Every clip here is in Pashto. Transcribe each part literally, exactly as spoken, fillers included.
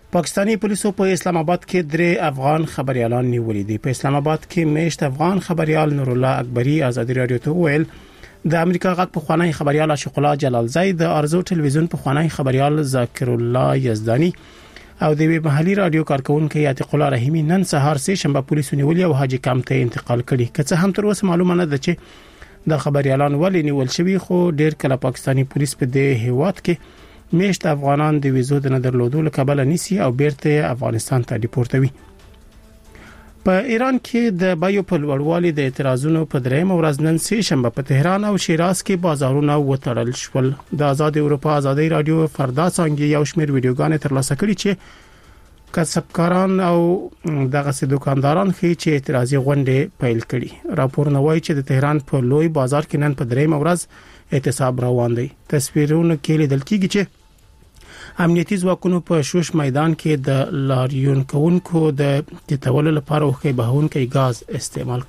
پاکستانی پولیسو په اسلام آباد کې درې افغان خبريالان نیولې دي. په اسلام آباد کې میشت افغان خبريال نور الله اکبری ازادي رادیو ته ویل د امریکا غږ په خوانی خبريال عاشق الله جلال زید، د ارزو ټلویزیون په خوانی خبريال ذاکر الله یزدانی او د وی محلي رادیو کارکونکو عتیق الله رحیمی نن سهار سه شنبه پولیسو نیولې او حاجی کام ته انتقال کړي. که څه هم تر اوسه معلومه نه ده چې د خبريالان ولې نیول شوی، خو ډیر کله پاکستانی پولیس په دې هیواد کې میشت افغانان د ویزو د ندرلودو له کبله نیسي او بیرته افغانستان ته ډیپورټوي. په ایران کې د بایو په لوړوالي د اعتراضونو په درېم ورځ نن سه شنبه په تهران او شیراز کې بازارونه وتړل شول. د آزاد اروپا آزادي رادیو فردا څنګه یو شمېر ویډیوګانې ترلاسه کړي چې کسبکاران او دغه دکانداران خي چې اعتراضي غونډې پیل کړي. راپورونه وایي چې د تهران په لوی بازار کې نن په درېم ورځ اعتصاب روان دی. تصویرونه کې لیدل کېږي چې امنیتي ځواکونو په شوش میدان کې د لاریون کوونکو د تطول لپاره وخی بهونکي غاز استعمال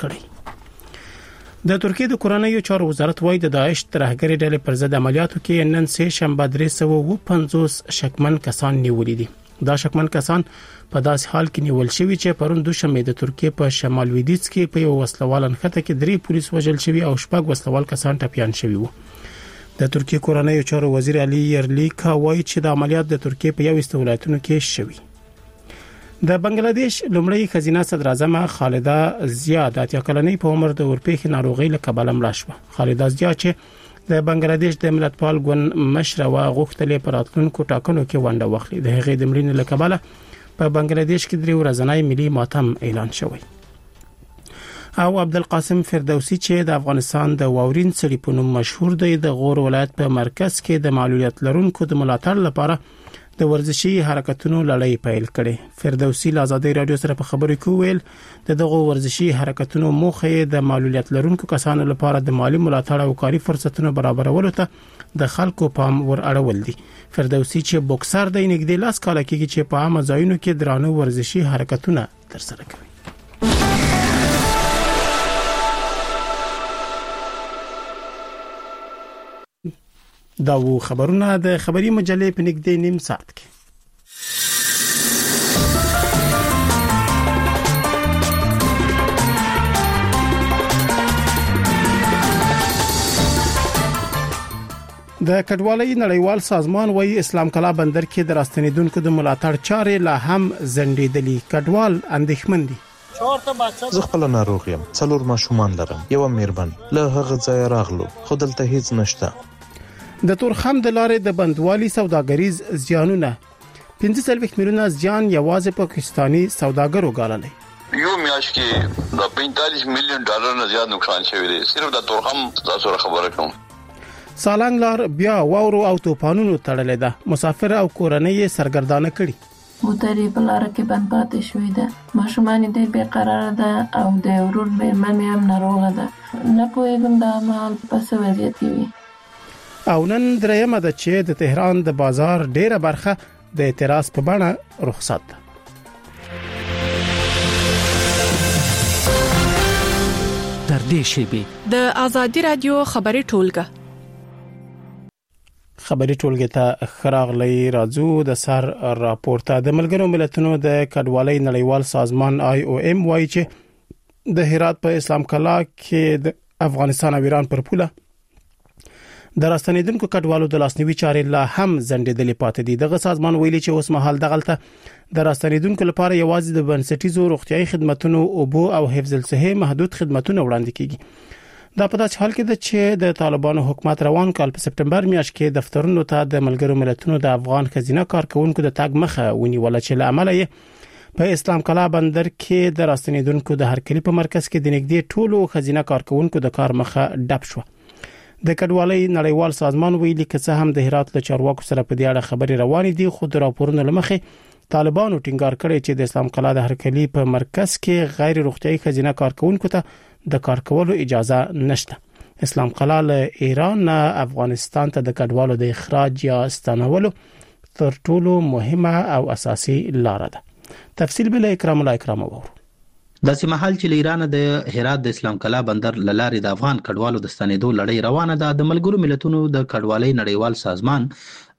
کړي. د ترکیه د کورنیو چارو وزارت وایي د داعش ترهګری ډلې پر ضد عملیاتو کې نن سه شنبه درې سوه و پنځوس شکمن کسان نیولې دي. دا شکمن کسان په داسې حال کې نیول شوی چې پرون دوشنبه د ترکیه په شمال لویدیځ کې په یو وسلوال انخته کې درې پولیس وژل شوی او شپږ وسلوال کسان ټپيان شوی وو. د ترکیه کورنیو چارو وزیر علي يرلیکا وایي چې د عملیات د ترکیه په یو استولایتونو کې شوی. د بنگلاديش لومړی خزینه صدر اعظم خالده ضیا د اتیا کلنۍ په عمر د ورپېخ ناروغي له کبله مړه شوه. خالده ضیا چې د بنگلاديش د ملتپال ګوند مشره و غوښتلې پر راتلونکو ټاکنو کې ونډه واخلي. د هغې د مړینې له کبله په بنگلاديش کې درې ورځنی ملي ماتم اعلان شوی. او عبدالقاسم فردوسی چې د افغانستان د واورین سړي په نوم مشهور دی، د غور ولایت په مرکز کې د معلولیت لرونکو د ملاتړ لپاره د ورزشي حرکتونو لړۍ پیل کړي. فردوسی له آزادي رادیو سره په خبرو کې ویل د دغه ورزشي حرکتونو موخه د معلولیت لرونکو کسانو لپاره د مالی ملاتړ او کاري فرصتونو برابرولو ته د خلکو پام ور اړول دي. فردوسی چې بوکسر دی، نږدې لاس کال کېږي چې په عامه ځایونو کې درانه ورزشي حرکتونه ترسره کوي. دا و خبرونه د خبري مجلې په نږدې نیم ساعت کې. د کډوالۍ نړیوال سازمان وايي اسلام کلا بندر کې د راستنیدونکو د ملاتړ چارې لا هم زندېدلي. کډوال اندېښمن دي. زه خپل ناروغ یم، څلور ماشومان لرم، یو میرمن، له هغه ځای راغلو خو دلته هیڅ نشته. د تورخم د لارې د بندوالي سوداګریز زیانونه پنځه سلويخ میلیونه زیان یوازې پاکستانی سوداګرو ګاللې. یو میاش کې د پینتالیس میلیون ډالر نه زیات نقصان شوی دی صرف د تورخم تاسو خبره کوم. سالنګ لار بیا واورو او طوفانونو تړلې ده، مسافر او کورنۍ سرګردانه کړي. موټرې په لار کې بند پاتې شوې ده، ماشومان دې بې قرار ده او د ورور مېرمن هم ناروغه ده. نه پوهېږم دا مهال په څه وضعیت کې وي. او نن درېمه ده چې د تهران د بازار ډیره برخه د اعتراض په بڼه رخصت ده. تر دې شیبې د آزادي رادیو خبري ټولګه خبري ټولګه ته خراغلی راځو. د سر راپورته د ملګرو ملتونو د کډوالۍ نړیوال سازمان آی او ایم وايي چې د هرات په اسلام کلا کې د افغانستان او ایران پر پوله د راستنیدونکو کډوالو د لاسنیوي چارې لا هم زندېدلې پاتې دي. دغه سازمان ویلي چې اوس مهال دغلته د راستنیدونکو لپاره یوازې د بنسټیزو روغتيایي خدماتو او بو او حفظ الصحه محدود خدماتونه وړاندې کیږي. دا په داسې حال کې ده چې د طالبانو حکومت روان کال په سپټمبر میاشت کې دفترونو ته د ملګرو ملتونو د افغان خزینه کارکونکو د تاګ مخه ونیول چې له عمله یې په اسلام کلا بندر کې د راستنیدونکو د هرکلی په مرکز کې د نږدې ټولو خزینه کارکونکو د کار مخه ډب شو. د کډوالۍ نړیوال سازمان ویلي چې څه هم د هرات له چارواکو سره په دې اړه خبري روانې دي، خو د راپورونو لمخې طالبانو ټینګار کړی چې د اسلام کلا د هرکلی په مرکز کې غیر روغتيایي خزینه کارکونکو ته د کار کولو اجازه نشته. اسلام کلا له ایران نه افغانستان ته د کډوالو د اخراج یا ستنولو تر ټولو مهمه او اساسي لار ده. تفصیل بل اکرام الله اکرام وو. د سیمهال چې ایران د هرات د اسلام کلا بندر لارې د افغان کډوالو د ستنېدو لړۍ روانه ده. د ملګرو ملتونو د کډوالۍ نړیوال سازمان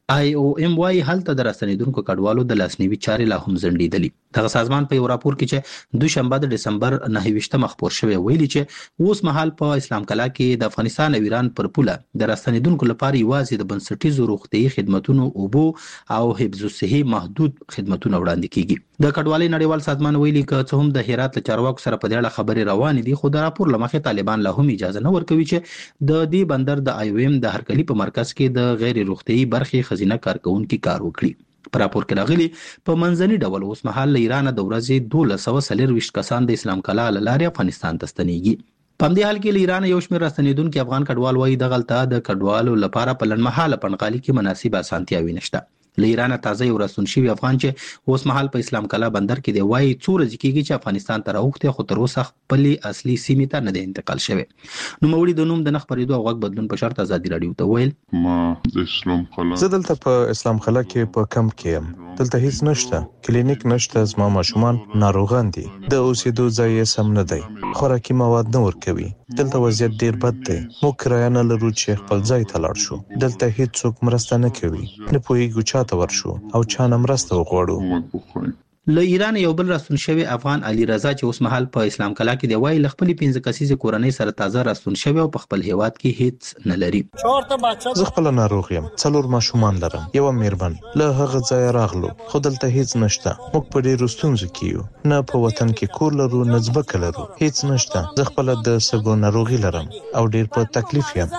آی او ام وايي هلته د راستنیدونکو کډوالو د لاسنیوي چارې لا هم ځنډېدلې. دغه سازمان په یو راپور کې چې دوشنبه د ډسمبر نهه ویشتمه خپور شوی ویلي چې اوس مهال په اسلام کلا کې د افغانستان او ایران پر پوله د راستنیدونکو لپاره یوازې د بنسټیزو روغتیايي خدماتونو اوبو او حفظ الصحه محدود خدماتونه وړاندې کیږي. د کډوالۍ نړیوال سازمان ویلي چې څه هم د هرات له چارواکو سره په دې اړه خبرې روانې دي، خو د راپور لمخې طالبان لا هم اجازه نه ورکوي چې د دې بندر د آی او ایم د هرکلي په مرکز کې د غیر روغتیايي برخې خزینه کارکونکو کار وکړي. په راپور کې راغلي په منځني ډول اوس مهال له ایران د ورځې دولس سوه څلرویشت کسان د اسلام کلا له لارې افغانستان ته ستنېږي. په همدې حال کې له ایران یو شمېر راستنېدونکي افغان کډوال وایي دغلته د کډوالو لپاره په لنډمهاله پنډغالي کې مناسب اسانتیاوې نشته. له ایران تازه یو راستون شوی افغان چې اوس مهال په اسلام کلا بندر کې دی وایي څو ورځې کېږي چې افغانستان ته راوخته، خو تر اوسه خپلې اصلي سیمې ته نه دی انتقال شوی. نوموړي د نوم د نه خپرېدو او غږ بدلون په شرط ازادي راډیو ته ویل ما د اسلام کلا زه دلته په اسلام کلا کې په کم کې یم. دلته هیڅ نشته، کلینیک نشته، زما ماشومان ناروغان دي، د اوسېدو ځای یې سم نه دی، خوراکي مواد نه ورکوي. دلته وضعیت ډیر بد دی. موږ کرایه نه لرو چې خپل ځای ته لاړ شو. دلته هیڅ څوک مرسته نه کوي، نه پوهیږو چاته ورشو او چا نه مرسته وغواړو. له ایران یو بل راستون شوی افغان علي رضا چې اوس مهال په اسلام کلا کې دی وایي له خپلې پنځه کسیزې کورنۍ سره تازه راستون شوی او په خپل هیواد کې هیڅ نه لري. زه خپل ناروغ یم، څلور ماشومان لرم، یو میرمن. له هغه ځای راغلو خو دلته هیڅ نشته. موږ په ډیرو ستونزو کې یو، نه په وطن کې کور لرو نه ځمکه لرو، هیڅ نشته. زه خپل د سږو ناروغي لرم او ډیر په تکلیف یم.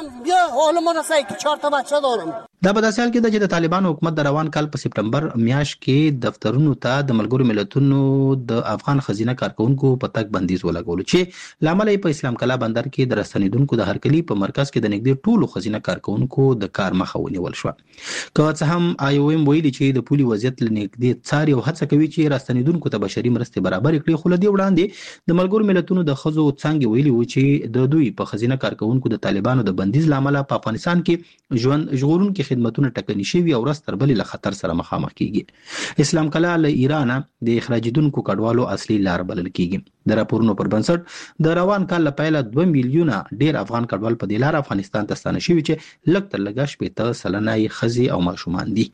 دا په داسې حال کې ده چې د طالبانو حکومت د روان کال په سپټمبر میاشت کې دفترونو ته د ملګرو ملتونو د افغان خزینه کارکونکو په تګ بندیز ولګولو چې لامل یې په اسلام کلا بندر کې د راستنیدونکو د هرکلي په مرکز کې د نږدې ټولو خزینه کارکونکو د کار مخه ونیول شو. که څه هم آی او ایم ویلي چې د پولي وضعیت له نږدې څاري او هڅه کوي چې راستنیدونکو ته بشري مرستې برابر کړي، خو له دې وړاندې د ملګرو ملتونو د ښځو څانګې ویلي و چې د دوی په خزینه کارکونکو د طالبانو د بندیز لامل په افغانستان کې ژوند ژغورونکي خدماتونه ټکني شوي او ورځ تر بلې له خطر سره مخامخ کیږي. اسلام کلا له ایران د اخراجیدونکو کډوالو اصلي لار بلل کیږي. د راپورونو پر بنسټ د روان کال له پیله دوه میلیونه ډیر افغان کډوال په دې لار افغانستان ته ستانه شوي چې لږ تر لږه شپېته سلنه یې ښځې او ماشومان دي.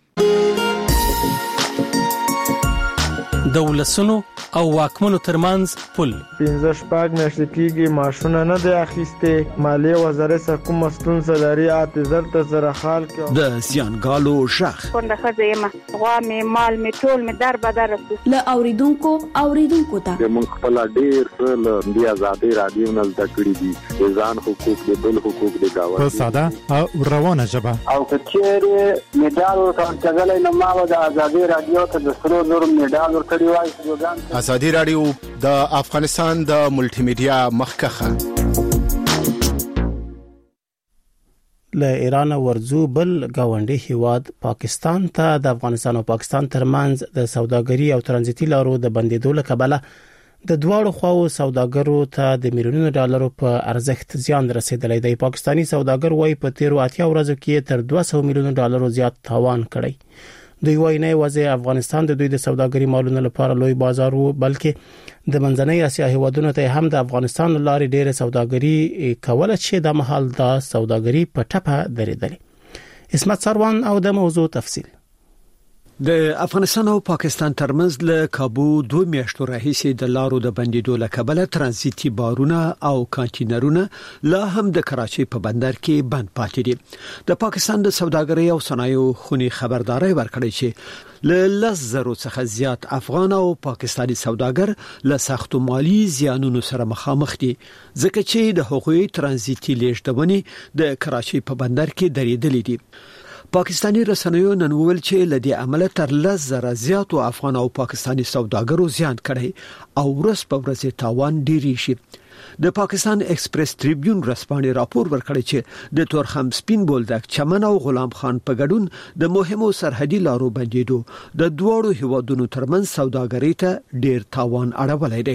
د ولسونو او واکمنو ترمنځ پل پنځه شپږ میاشتې کېږي ماشونه نه دی اخیستې. مالیې وزارت څخه کومه ستونزه لري اته زر ته زره خال کې د زیانګالو ژغ کونډه ښځه یم، غوا مې مال مې ټول مې در بدر رسو له اوریدونکو اوریدونکو ته موږ خپل ډیر څه له دې ازادي رادیو نه زده کړي دي، د ځان حقوق د بل حقوق د گاوند په ساده او روانه ژبه او کچېره میډال ورکړل نو ما د ازادي رادیو ته د سرو زر میډال ورکړی وای. ازادي رادیو د افغانستان د ملټي میډیا مخکخه له ایران ورزو بل گاونډي هیواد پاکستان ته د افغانستان او پاکستان ترمنځ د سوداګري او ترانزیتي لارو د بندیدو له کبله د دواړو خواو سوداګرو ته د میلیونونو ډالرو په ارزښت زیان رسیدلی دی. پاکستانی سوداګر وايي په تیرو اتیا ورځو کې تر دوه سوه میلیونه ډالرو زیات تاوان کړی. دوی وايي نه یوازې افغانستان د دوی د سوداګري مالونو لپاره لوی بازار وو، بلکې د منځنۍ اسیا هیوادونو ته هم د افغانستان لارې ډېره سوداګري کوله چې د محل د سوداګري په ټپه درېدلې. اسمت سروان او د موضوع تفصیل. د افغانستان او پاکستان ترمنځ له کابو دوه میاشتو راهیسې د لارو د بندیدو له کبله ترانزیتي بارونه او کانټینرونه لا هم د کراچۍ په بندر کې بند پاتې دي. د پاکستان د سوداګرۍ او صنایعو خونی خبرداري ورکړې چې له لس زرو څخه زیات افغان او پاکستانی سوداګر له سختو مالی زیانونو سره مخامخ دي، ځکه چې د حقوقي ترانزیتي لیږدونې د کراچۍ په بندر کې درېدلې دي. پاکستانی رسنیو نن ویل چې لدی عمل تر لس زره زیاتو افغان او پاکستانی سوداګرو زیان کړي او ورځ په ورځ تاوان ډیری شي. د پاکستان ایکسپریس ټریبیون رسپانې راپور ورکړی چې د تورخم سپین بولدک چمن او غلام خان په ګډون د مهمو سرحدي لارو بندیدو د دوړو هیوادونو ترمنځ سوداګرۍ ته ډیر تاوان اړولی دی.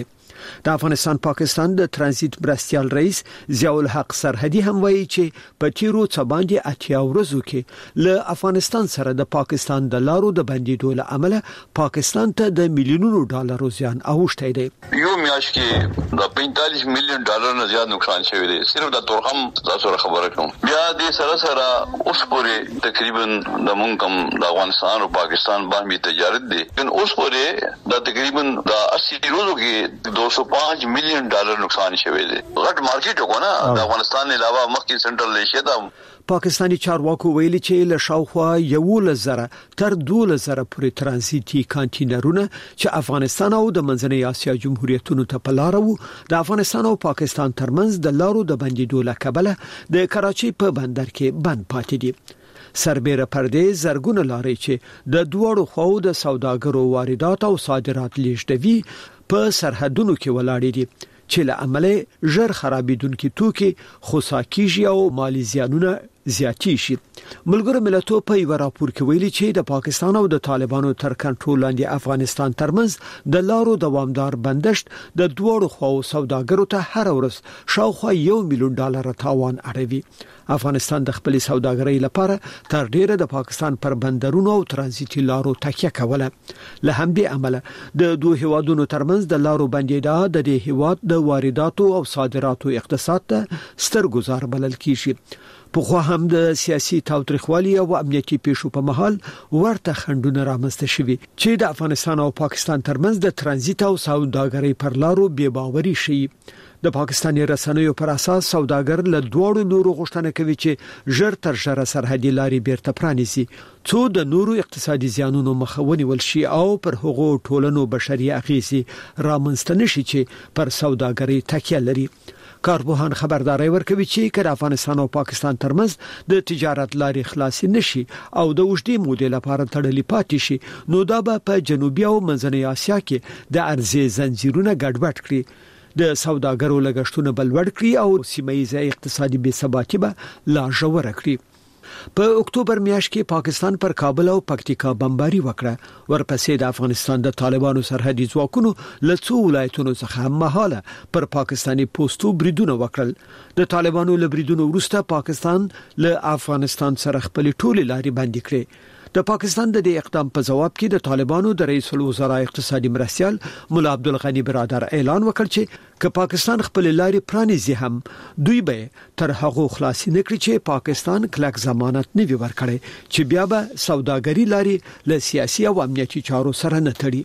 د افغانستان پاکستان د ترانزیت مرستیال رئیس ضیاء الحق سرحدي هم وایي چې په تیرو څه باندې اتیا ورځو کې له افغانستان سره د پاکستان د لارو د بندیدو له امله پاکستان ته د میلیونونو ډالرو زیان اوښتی دی. یو میاشت کې د پینتالیس میلیون ډالر نه زیات نقصان شوی دی. صرف د تورخم تاسو خبره کوم. بیا د سره سره اوس پورې تقریبا د مونږ کوم د افغانستان او پاکستان باندې تجارت دی. ان اوس پورې د تقریبا د اسی ورځو کې دو سو پانچ میلیون ډالر نقصان شوی دی. غټ مارکیټ وګونه د افغانستان علاوه مخکې سنټرل ایشیا ته پاکستانی چارواکو ویلي چې له شاوخوا یو لزره تر دوه لزره پورې ترانزیتي کانټینرونه چې افغانستان او د منځنۍ اسیا جمهوریتونو ته په لار وو د افغانستان او پاکستان ترمنځ د لارو د بندیدو له کبله د کراچۍ په بندر کې بند پاتې دي. سربېره پردې زرګونه لارې چې د دوړو خواو د سوداګرو واردات او صادرات لیږدوي په سرحدونو کې ولاړې دي چې له عمله ژر خرابېدونکي توکي خوسا کیږي او مالی زیانونه زیاتی شي. ملګرو ملتونو په یو راپور کې ویلي چې د پاکستان او د طالبانو تر کنټرول لاندې افغانستان ترمنځ د لارو دوامدار بندشت د دوړو خواو سوداګرو ته هر ورځ شاوخوا یو میلیون ډالر تاوان اړوي. افغانستان د خپل سوداګرۍ لپاره تر ډیره د پاکستان پر بندرونو او ترانزیتي لارو تکیه کوله. له همدې عمله د دوه هیوادونو ترمنځ د لارو بندیدا د دې هیواد د وارداتو او صادراتو اقتصاد ته ستر گزار بلل کیږي. په خو هم د سیاسي تاوتریخوالي او امنیتي پیښو په محل ورته خندونه رامنځته شوي چې د افغانستان او پاکستان ترمنځ د ترانزیت او سوداګرۍ پر لارو بې باوري شي. د پاکستاني رسنیو پر اساس سوداګر له دوړو لورو غوښتنه کوي چې ژر تر ژره سرحدي لارې بیرته پرانیسي څو د نورو اقتصادي زیانونو مخه ونیول شي او پر هغو ټولنو بشري اغیزې رامنځته نشي چې پر سوداګرۍ تکیه لري. کارپوهان خبرداري ورکوي چې کله افغانستان او پاکستان ترمنځ د تجارت لارې خلاص نشي او د وشدي مودې لپاره تړلې پاتې شي نو دا به په جنوبي او منځنۍ اسیا کې د ارزي زنجیرونه ګډوډ کړي، د سوداګرو لګښتونه بلوړ کړي او سیمه ییزه اقتصادي بې ثباتي به لا ژوره کړي. په اکتوبر میاشت کې پاکستان پر کابل او پکتیکا بمباري وکړه. ورپسې د افغانستان د طالبانو سرحدي ځواکونو له څو ولایتونو څخه هم مهاله پر پاکستاني پوسټو بریدونه وکړل. د طالبانو له بریدونو وروسته پاکستان له افغانستان سره خپل ټولې لارې بندي کړې. د پاکستان د دې اقدام په جواب کې د طالبانو د رئیس الوزرا اقتصادي مرستیال مولا عبدالغنی برادر اعلان وکړ چې که پاکستان خپل لارې پرانیزي هم دوی به تر هغه خلاصي نکړي چې پاکستان کلک ضمانت نه وي ورکړي چې بیا به سوداګري لارې له سیاسي او امنیتي چارو سره نه تړي.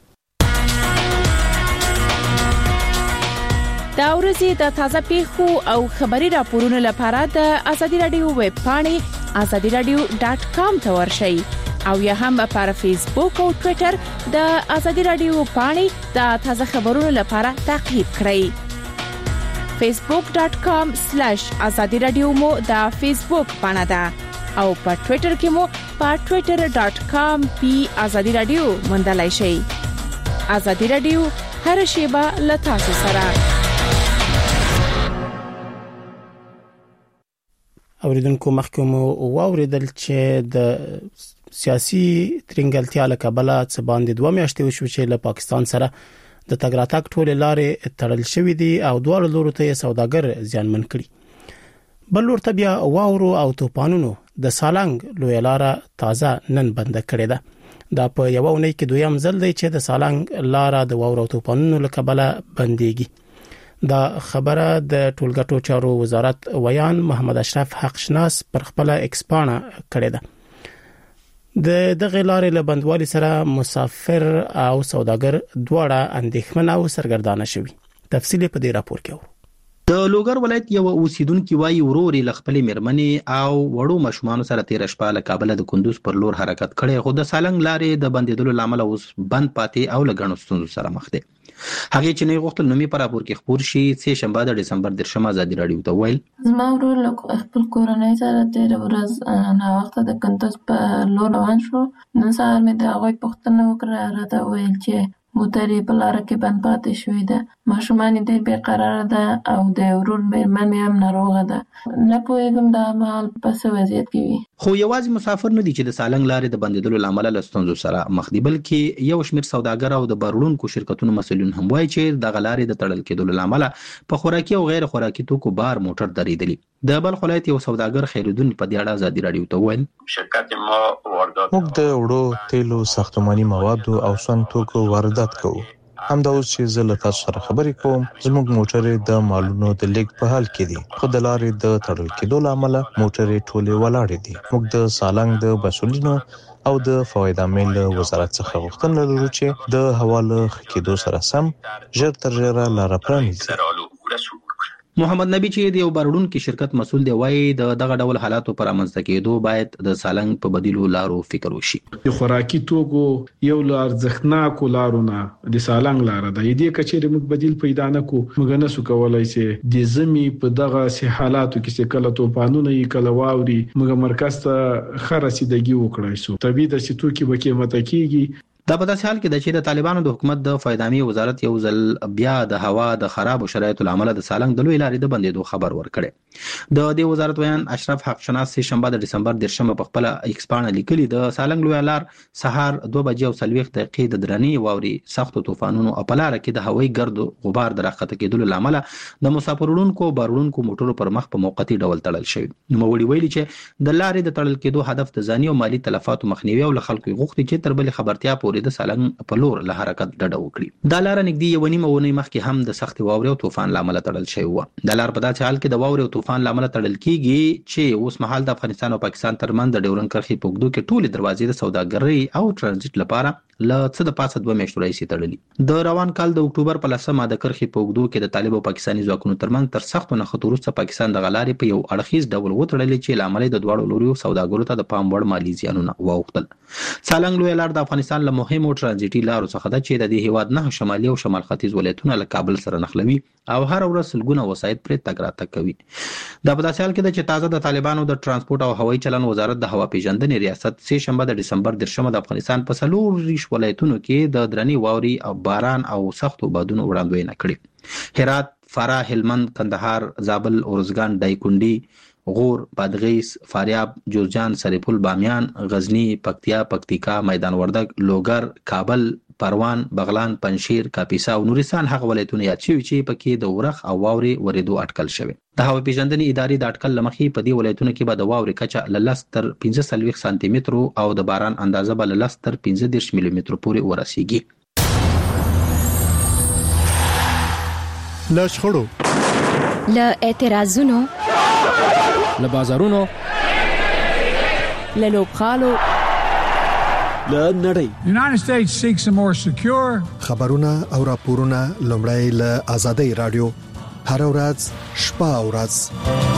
دا ورځې د تازه پیښو او خبري راپورونو لپاره د ازادي رادیو ویب پاڼې ازادي رادیو ډاټ کام ته ورشئ او یا هم پر فیسبوک او ټوئیټر د ازادي رادیو پاڼې د تازه خبرونو لپاره تعقیب کړئ. فیسبوک ډاټ کام سلیش ازادي رادیو مو د فیسبوک پاڼه ده او په ټوئیټر کې مو په ټوئیټر ډاټ کام پی ازادي رادیو موندلای شئ. ازادي رادیو هر شیبه له تاسو سره. اوریدونکو مخکوم واوریدل چې د سیاسي ترنګلتیا له کبله څه باندې دوه میاشتې وشو چې له پاکستان سره د تګ راتګ ټولې لارې تړل شوې دي او دواړو لورو ته سوداګر زیانمن کړي. بل ورته بیا واورو او توپانونو د سالنګ لوی لاره تازه نن بند کړې ده. دا په یو ونې کې دویم ځل دی چې د سالنګ لاره د واورو او توپانونو له کبله بنديږي. دا خبره د ټولګټو چارو وزارت ویان محمد اشرف حق شناس پر خپل ایکسپانه کړی ده. د دغه لارې له بندوالي سره مسافر او سوداګر دواړه اندېښمن او سرګردانه شوي. تفصیل په دې راپور کې اورو. د لوګر ولایت یو اوسیدونکو وايي وروري لخپل مرمنې او وړو مشمانو سره تیر شپه له کابل د کندوز پر لور حرکت کړي خو د سالنګ لارې د بندیدلو لامل اوس بند پاتې او لګڼو ستونزو سره مخ دي. هغه چې نه غوښتل نومي پر راپور کې خبر شي سه شنبه د دسمبر د شمه ازادي رادیو ته ویل زما ورور له خپل کورنۍ سره تیر ورځ نه وخت د کندوز په لور روان شو. نن سهار مې د هغه پوښتنه وکړه راته ویل چې موټرې په لار کې بند پاتې شوې ده. ماشومان دې بې قرار ده او د ورور مېرمن هم ناروغه ده. نه پوهېږم دا مهال په څه وضعیت کې وي. خو یوازې مسافر نه دي چې د سالنګ لارې د بندیدلو لامل له ستونزو سره مخ دي، بلکې یو شمېر سوداګر او د بارولونکو شرکتونو مسؤلین هم وایي چې د غلارې د تړل کېدلو لامل په خوراکي او غیر خوراکي توکو بار موټر درېدلی. د بلخ ولایت یو سوداګر خیرالدین په دې اړه ازادي راډیو ته وویل شرکت ما واردات موږ د وړو تیلو ساختماني موادو او سون توکو واردات کوو. همدا اوس چې زه له تاسو سره خبرې کوم زموږ موټرې د مالونو د لیک په حال کې دي، خو د لارې د تړل کېدو لامل موټرې ټولې ولاړې دي. موږ د سالنګ د مسؤلینو او د فواید عامل وزارت څخه غوښتنه لرو چې د حواله کېدو سره سم ژر تر ژره لار پرانیزي. محمد نبی چې د یو بارولونکو شرکت مسؤل دی وایي د دغه ډول حالاتو پر امنځته کېدو باید د سالنګ په بدیلو لارو فکر وشي. د خوراکي توکو یو لار ځخناکو لارونه د سالنګ لار ده، دې کچېره موږ بدیل پیدا نه کو موږ نه سو کولای چې د زمي په دغه سي حالاتو کې چې کله توپانونه یې کله واوري موږ مرکز ته خرسیدګي وکړای شو. طبيعي د سټو کې به قیمت کېږي. دا په داسې حال کې د چې د طالبانو د حکومت د فایدامي وزارت یو ځل بیا د هوا د خراب شرایطو لامل د سالنګ د لوی لارې د بندیدو خبر ورکړي. د دې وزارت ویان اشرف حق شناس سه شنبه د دسمبر دیرشمه په خپل ایکس پاڼه لیکلي د سالنګ لوی لار سهار دوه بجې او څلوېښت دقیقې د درنی واوري سختو طوفانونو او په لار کې د هوایي ګرد غبار درخته کېدلو لامل د مسافرونکو بارونکو موټرو پر مخ په موقتی ډول تړل شوی. نو وړي ویلي چې د لارې د تړل کېدو هدف د ځاني او مالی تلفاتو مخنیوي او خلکو غوښتي چې تر بل خبرتیا پورې د سالنګ په لور له حرکت ډډه وکړي. دا لار نږدې یو نیمه ونې مخکې هم د سخت واوري او طوفان لامل تړل شوی و. دا لار په داسې حال کې د واوري او طوفان لامل تړل کیږي چې اوس مهال د افغانستان او پاکستان ترمنځ د ډیورنډ کرښې په اوږدو کې ټولې دروازې د سوداګرۍ او ترانزیت لپاره له څه د پاسه دوه میاشتو راهیسې تړلي. د روان کال د اکتوبر په لسمه د کرښې په اوږدو کې د طالب او پاکستاني ځواکونو ترمنځ تر سختو نښتو وروسته پاکستان د غلارې په یو اړخیز ډول وتړلې چې لامل د دواړو لوريو سوداګرو ته د پام وړ مالی زیانونه واوښتل. سالنګ لوی لار د افغانستان له مهمو ترانزیتي لارو څخه ده چې د دې هیواد نه شمالي او شمال ختیځ ولایتونه له کابل سره نښلوي او هر ورځ سلګونه وسایط پرې تګ راتګ کوي. دا په داسې حال کې ده چې تازه د طالبانو د ترانسپورت او هوایي چلن وزارت د هوا پیژندنې ریاست سه شنبه د دسمبر دیرشمه د افغانستان په څلور ریش ولایتونو کې د درنی واوري او باران او سختو بادونو وړاندوینه کړې. هرات، فراه، هلمند، کندهار، زابل، اورزګان، دایکنډي، غور، بادغیس، فاریاب، جوزجان، سرپل، بامیان، غزنی، پکتیا، پکتیکا، میدان وردګ، لوګر، کابل، پروان، بغلان، پنشیر، کاپیسا او نورستان هغه ولایتونه یاد شوي چې پکې د ورخ او واوري ورېدو اټکل شوی. د هوا پیژندنې ادارې د اټکل لمخې په دې ولایتونو کې به د واوري کچه له لس تر پنځه څلوېښت سانتي مترو او د باران اندازه به له لس تر پنځه دېرش ملي مترو پورې ورسیږي. له شخړو، له اعتراضونو، له بازارونو، له لوبغالو، له نړۍ. United States seeks a more secure خبرونه او راپورونه لومړی له آزادۍ رادیو هر ورځ شپه او ورځ.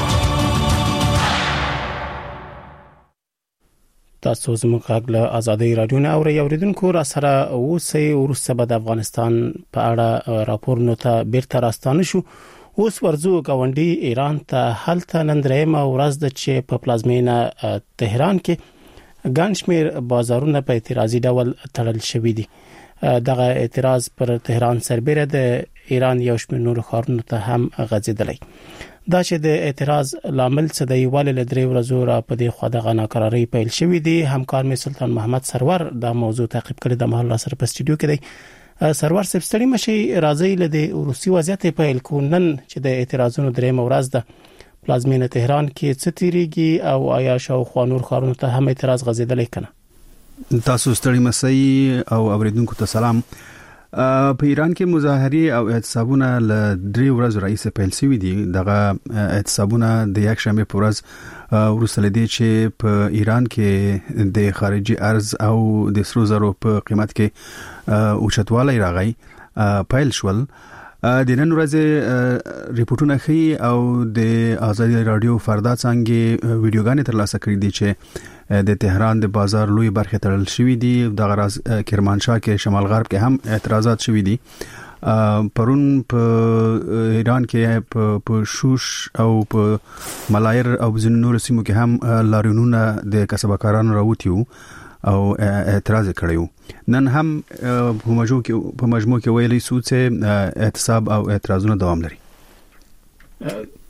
تاسو زموږ غږ له آزادۍ رادیو نه اورئ. اوریدونکو را سره اوسئ. ورسته به د افغانستان په اړه راپورونه ته بیرته راستانه شو. اوس ورزو گاونډي ایران ته هلته نن درېمه ورځ د چې په پلازمینه تهران کې ګڼشمیر بازارونه په اعتراضي ډول تړل شوې دي. دغه اعتراض پر تهران سربېره د ایران یو شمېر نور ښارونو ته هم غځېدلی. دا چې د اعتراض لامل څه دی ولې له درې ورځو را په دې خوا دغه ناکرارۍ پیل شوې دي. همکار مې سلطان محمد سرور دا موضوع تعقیب کړی د مهال سره په استودیو کې دی. سرور صاحب ستړي مشي راځي له د روسي وضعیت پیل کو نن چې د اعتراضونو درېمه ورځ ده پلازمینه تهران کې څه تیریږي او آیا شاوخوا نور ښارونو ته هم اعتراض غځېدلی کنه؟ تاسو ستړي مسئ او اوریدونکو ته سلام. په ایران کې مظاهره او اعتصابونه ل درې ورځې راځي پیل شوي دي. دغه اعتصابونه د یک شنبه په ورځ ورسره دي چې په ایران کې د خارجي ارز او د سرو زرو په قیمت کې اوچتوالی راغی پیل شول. د نن ورځې ریپورتونه ښیي او د آزادي رادیو فردا څنګه ویډیوګانې ترلاسه کړې دي چې د تهران د بازار لوی برخه تړل شوې دي. د غراز کرمانشاه کې شمال غرب کې هم اعتراضات شوې دي. پرون په ایران کې په شوش او په ملایر او ځینو نور سیمو کې هم لاریونونه د کسبکارانو راوتیو او اعتراض کړیو. نن هم په مجموع کې په مجموع کې ویلي سود سه اعتصاب او اعتراضونه دوام لري.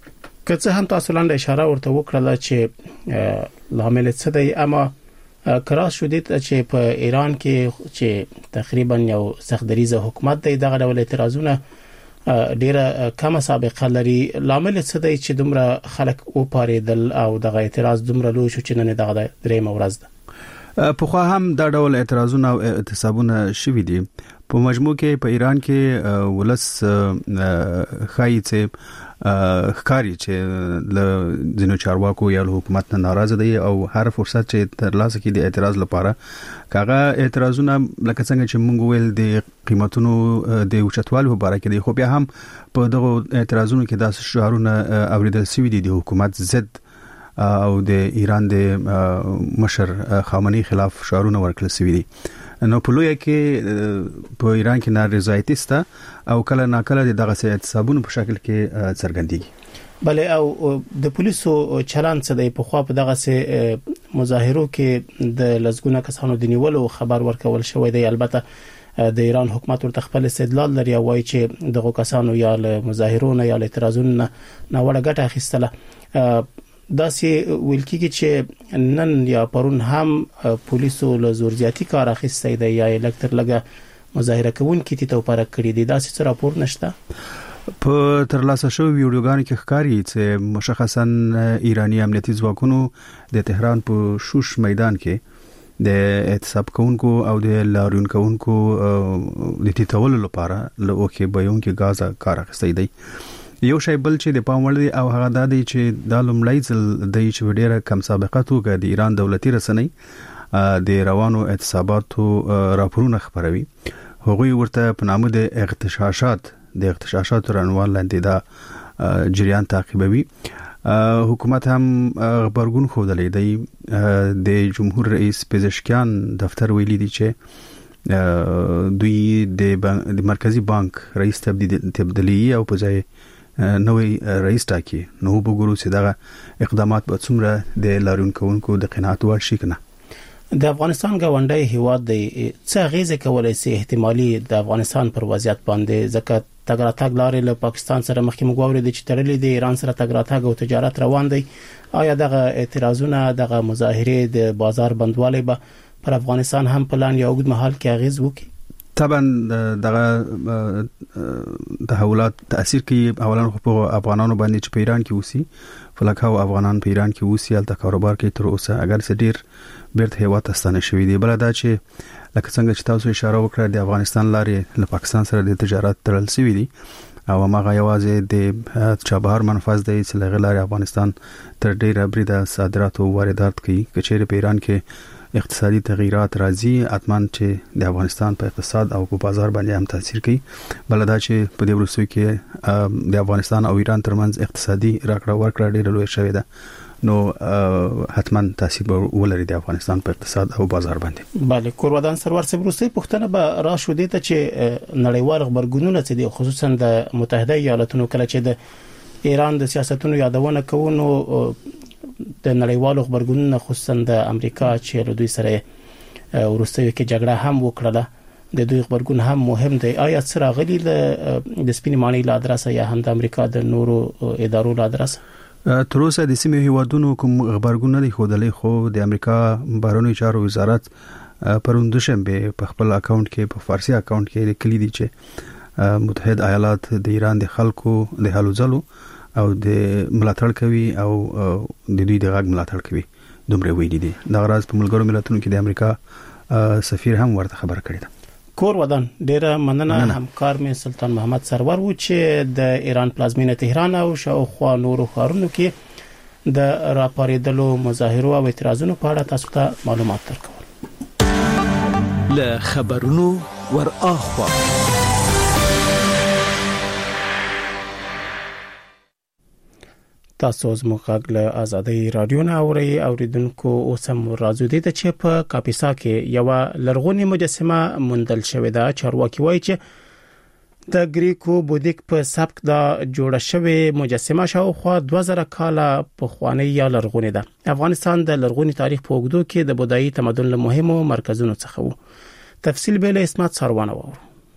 که څه هم تاسو لاندې اشاره ورته وکړه چې لامل څه دی، اما کراس شو دي چې په ایران کې چې تقریبا یو سختدریزه حکومت دی، دغه ډول اعتراضونه ډیره کم سابقه لري. لامل څه دی چې دومره خلک او پاریدل او دغه اعتراض دومره لوی شو چې نن دغه درېم ورځ ده؟ په خو هم دا ډول اعتراضونه او اعتصابونه شوي دي. په مجموع کې په ایران کې ولس خایي چې ښکاری چې ل ځینو چارواکو یا حکومت نه ناراضه دي او هر فرصت چې تر لاسه کې د اعتراض لپاره کاغه اعتراضونه لکه څنګه چې موږ ویل د قیمتونو د اوچتوالي په اړه کې دي، خو بیا هم په دغه اعتراضونو کې داسې شعارونه اوریدل شوي دي د حکومت ضد او د ایران د مشر خامنه‌ای خلاف شعارونه ورکړل شوي دي. نو په لوی کې په ایران کې نارضایتي سته او کله ناکله دغه اعتصابونو په شکل کې څرګندېږي. بله او د پولیسو چلان څه دی؟ په خو په دغه سه مظاهرو کې د لزګونه کسانو د نیولو خبر ورکول شوی دی. البته د ایران حکومت ورته خپل استدلال لري او وايي چې دغه کسانو یا له مظاهرونو یا له اعتراضونو نه وړه ګټه اخیستله. دا سي ویل کیږي چې نن یا پرون هم پولیسو له زور زیاتی کار اخیستی دی یا الکتر لګه مظاهره کوونکي ته توپاره کړی دي. دا څه راپور نشته؟ په تر لاسه شو ویډیوګانو کې ښکاري چې مشخصا ایرانی امنیتي ځواکونو د تهران په شوش میدان کې د اعتصاب کوونکو او د لاریون کوونکو د تیتول لپاره له اوکي بیون کې غاز کار اخیستی دی. یو شی بل چې د پام وړ دی او هغه د دې چې د لومړی ځل د چې ډیره کم سابقه توګه د ایران دولتي رسنۍ د روانو اعتصاباتو راپورونه خبروي. هغوی ورته په نامه د اغتشاشات د اغتشاشات رنوال لاندې دا جریان تعقیبوي. حکومت هم خبرګون خوده دی. د جمهور رئیس پزشکیان دفتر ویلي دی چې دوی د مرکزی بانک رئیس تبدیلی او په ځای نوې رئیس ټاکي. نو وګورو چې دا اقدامات به څومره د لاریون کوونکو د قناعت وړ شي کنه. د افغانستان غونډي هیواد دی څه غیزه کولای شي احتمالي د افغانستان پر وضعیت باندې، ځکه تګراتګ لارې له پاکستان سره مخکې مګوري د چترلې د ایران سره تګراتګ او تجارت روان دی. آیا دغه اعتراضونه دغه مظاهره د بازار بندوالي به پر افغانستان هم پلان یا اوږد مهال کې اغیز وکړي؟ طبعا دغه تحولات تاثیر کوي اولا په افغانانو باندې چې په ایران کې اوسي، فلکه افغانان په ایران کې اوسي الته کاروبار کوي تر اوسه اگر څه ډیر بیرته هیواد استانه شوی دی. بل دا چې لکه څنګه چې تاسو اشاره وکړه د افغانستان لارې له پاکستان سره د تجارت تړل شوی دی او هغه یوازې د چابهار منفذ دی چې لغړی افغانستان تر ډیره بریده صادرات او واردات کوي. کچېره په ایران کې اقتصادي تغیرات راځي اتمان چې د افغانستان په اقتصاد او په بازار باندې هم تاثیر کوي. بل دا چې په دې ورسوي کې د افغانستان او ایران ترمنځ اقتصادي راکړه ورکړه ډیره لوی شوې ده، نو حتما تاثیر ولري د افغانستان په اقتصاد او بازار باندې. bale کورودان سرور سبروسي پښتنه به را شو دي ته چې نړیوال خبرګونونه چې د خصوصا د متحده ایالاتونو کله چې د ایران د سیاستونو یادونه کوونو د نړیوالو خبرګونونو خصوصا د امریکا چې له دوی سره ورسته کې جګړه هم وکړه، د دوی خبرګون هم مهم دی. آیا څه راغلي د سپینې مانی له ادرسه یا هم د امریکا د نورو ادارو له ادرسه؟ تر اوسه د سیمې هیوادونو کوم خبرګون نه دی خودلې، خو د امریکا بهرنیو چارو وزارت پروند شنبه په خپل اکاونټ کې په فارسی اکاونټ کې لیکلي دي چې متحده ایالات د ایران د خلکو د هلو ځلو او د ملاتړ کوي او د دوی د غږ ملاتړ کوي. دومره ویلي دي. دا راز په ملګرو ملتونو کې د امریکا سفیر هم ورته خبر کړی ده. کور ودان ډیره مننه همکار مې سلطان محمد سرور و چې د ایران پلازمینه تهران او شاوخوا نورو ښارونو کې د راپاریدلو مظاهرو او اعتراضونو په اړه تاسو ته معلومات درکول. له خبرونو ور اخوا تاسو زموږ له آزادۍ رادیو نه اوري اوریدونکو اوسم راځو دي چې په کاپیسا کې یو لرغونی مجسمه موندل شوې ده. چارواکي وایي چې د ګریکو بودیک په سبک دا جوړه شوې مجسمه شاوخوا دوه زره کاله پخوانی یا لرغونی ده. افغانستان د لرغونی تاریخ په اوږدو کې د بودایي تمدن له مهمو مرکزونو څخه و. تفصیل به له اسمت سروانه و.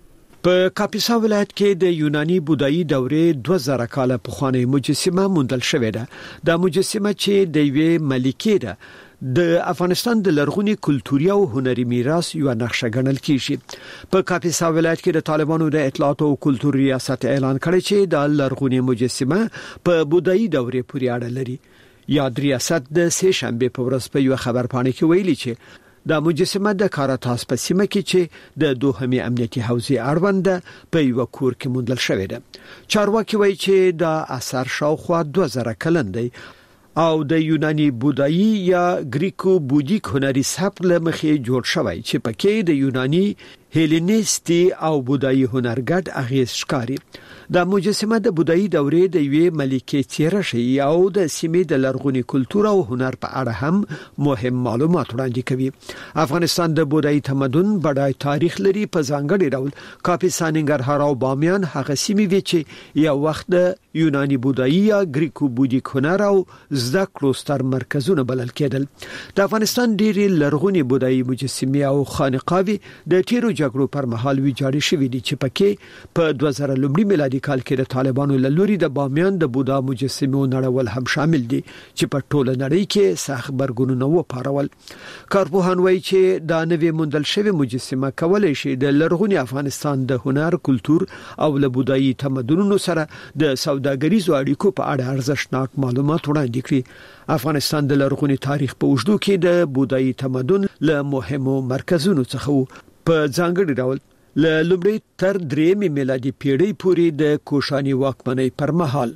په کاپیسا ولایت کې د یوناني بودایي دورې دوه زره کاله پخوانۍ مجسمه موندل شوې ده. د مجسمه چې د یوې ملکې ده د افغانستان د لرغوني کلتوري او هنري میراث یو نقشه ګڼل کیږي. په کاپیسا ولایت کې د طالبانو د اطلاعات او کلتور ریاست اعلان کړی چې د لرغوني مجسمه په بودایي دورې پورې اړه لري. یاد ریاست د سه شنبه په ورځ په یو خبرپاڼه کې ویلي چې د مجسمه د کاراتاس په سیمه کې چې د دوهمي امنیتي حوزې اړوند په یو کور کې موندل شوې ده. چارواکي وایي چې د اثر شاوخوا دوه زره کلن دی او د یوناني بودایي یا گریکو بودیک هنري سبک له مخې جوړ شوی چې پکې د یوناني هیلینیسټي او بودایي هنرګډ اغیز ښکاري. د مجسمه د بودایي دورې د یوې ملکې څیره شي او د سیمې د لرغوني کلتور او هنر په اړه هم مهم معلومات وړاندې کوي. افغانستان د بودایي تمدن بډای تاریخ لري. په ځانګړي ډول کاپیسا، ننګرهار او بامیان هغه سیمې وي چې یو وخت د یوناني بودایي یا گریکو بودیک هنر او زده کړو ستر مرکزونه بلل کېدل. د افغانستان ډېری لرغوني بودایي مجسمې او خانقاوي د تیرو جګړو پر مهال ویجاړې شوې دي چې پکې په دوه زره لومړي میلادي کال کې د طالبانو له لوري د بامیان د بودا مجسمو نړول هم شامل دي چې په ټوله نړۍ کې سخت برګونونه وپارول. کارپوهان وایي چې دا نوې موندل شوې مجسمه کولای شي د لرغوني افغانستان د هنر، کلتور او له بودایي تمدنونو سره د سوداګریزو اړیکو په اړه ارزښتناک معلومات وړاندې کړي. افغانستان د لرغوني تاریخ په اوږدو کې د بودایي تمدن له مهمو مرکزونو څخه په ځانګړي ډول له لومړۍ تر درېمې میلادي پیړۍ پورې د کوشاني واکمنۍ پر مهال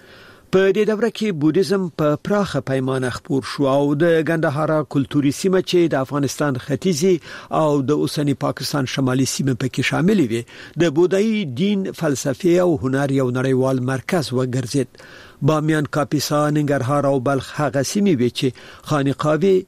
په دې دوره کې بودیزم په پراخه پیمانه خپور شو او د ګندهارا کلتوري سیمه چې د افغانستان ختیځي او د اوسنی پاکستان شمالي سیمه پکې شامل وي د بودایي دین، فلسفه او هنر یو نړیوال مرکز وګرځید. بامیان، کاپیسا، ننګرهار او بلخ هغه سیمې وي چې خانقاوي،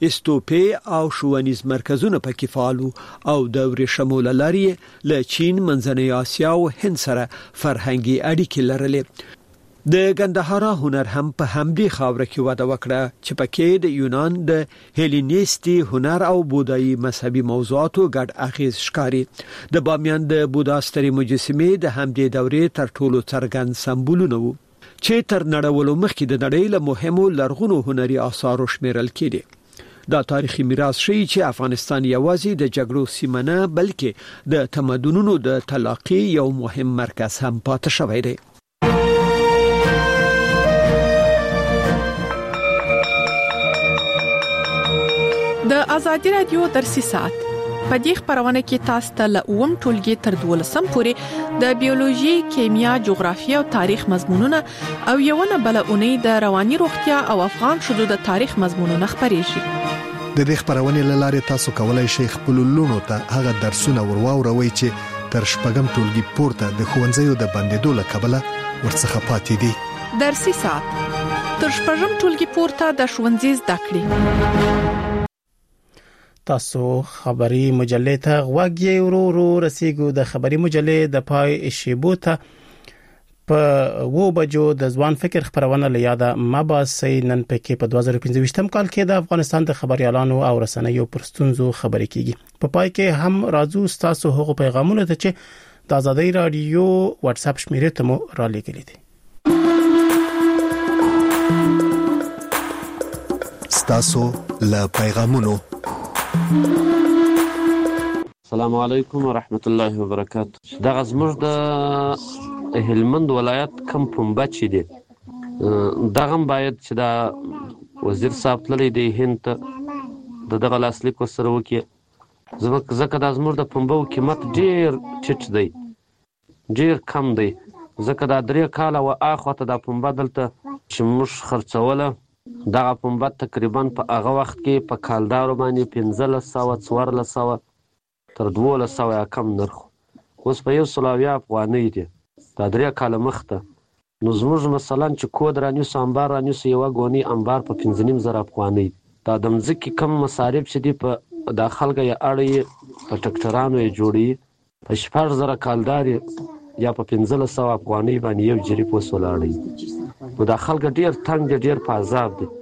استوپې او ښوونیز مرکزونه پکې فعال او د ورېښمو له لارې له چین، منځنۍ اسیا او هند سره فرهنګي اړیکې لرلې. د ګندهارا هنر هم په همدې خاوره کې وده وکړه چې پکې د یونان د هیلینیسټي هنر او بودایي مذهبي موضوعاتو ګډ اغیز ښکاري. د بامیان د بودا سترې مجسمې د همدې دورې تر ټولو څرګند سمبولونه وو چې تر نړولو مخکې د نړۍ له مهمو لرغونو هنري آثارو شمیرل کېدي. دا تاریخي میراث شي چې افغانستان یوازې د جګړو سیمه نه بلکې د تمدنونو د تلاقي یو مهم مرکز هم پاتې شوی دی. د ازادي رادیو درسي ساعت په دې خبرونه کې تاسو ته له اوم ټولګي تر دولسم پورې د بیولوژي، کیمیا، جغرافیه او تاریخ مضمونونه او یوونه بل اونۍ د رواني روغتیا او افغان شذو د تاریخ مضمونونه خبرېږي. د دې خبرونه لاره تاسو کولای شئ خپل لونو ته هغه درسونه ورواوروي چې تر شپږم ټولګي پورته د ښوونځیو د بندیدو له کبله ورڅخه پاتې دي. درسي ساعت تر شپږم ټولګي پورته د ښوونځي زده کړې. تاسو خبري مجلې ته غوږی ورو ورو رسیدو. د خبري مجلې د پای شیبو ته په وو بجو د ځوان فکر خبرونه لیاده مباسي نن پکې په دوه زره پنځه کال کې د افغانستان د خبريالانو او رسنیو پرستونزو خبرې کیږي. په پای کې هم راځو تاسو هغه پیغامونه ته چې د آزادۍ رادیو واتس اپ شمیرې ته مو را لګلې دي. تاسو له پیغامونو. السلام علیکم ورحمت الله وبرکاته. دا زموږ د هلمند ولایت کم پنبه چې دی دغه باید چې دا وزیر صاحب تللی دی هند ته د دغه لاسلیک سره وکړي ځکه دا زموږ د پنبو قیمت ډیر ټیټ دی، ډیر کم دی، ځکه دا درې کاله و اخواته دا پنبه دلته چې موږ خرڅوله دغه پنبه تقریبا په هغه وخت کې په کالدارو باندې پنځلس سوه څوارلس سوه تر دولس سوه یا کم نرخ، اوس په یو سل او اویا افغانۍ دی. دا درې کاله مخته نو زموږ مثلا چې کود رانیسو انبار رانیسو یوه ګونۍ انبار په پنځه نیم زره افغانۍ. دا د مځکې کم مصارف چې دي په دا خلکه یې اړوي په ټکټرانو یې جوړوي په شپږ زره کالدار یا په پنځلس سوه افغانۍ باندې یو جریب اوس ولاړی. نو دا خلک ډېر تنګ دي، ډېر په عذاب دي.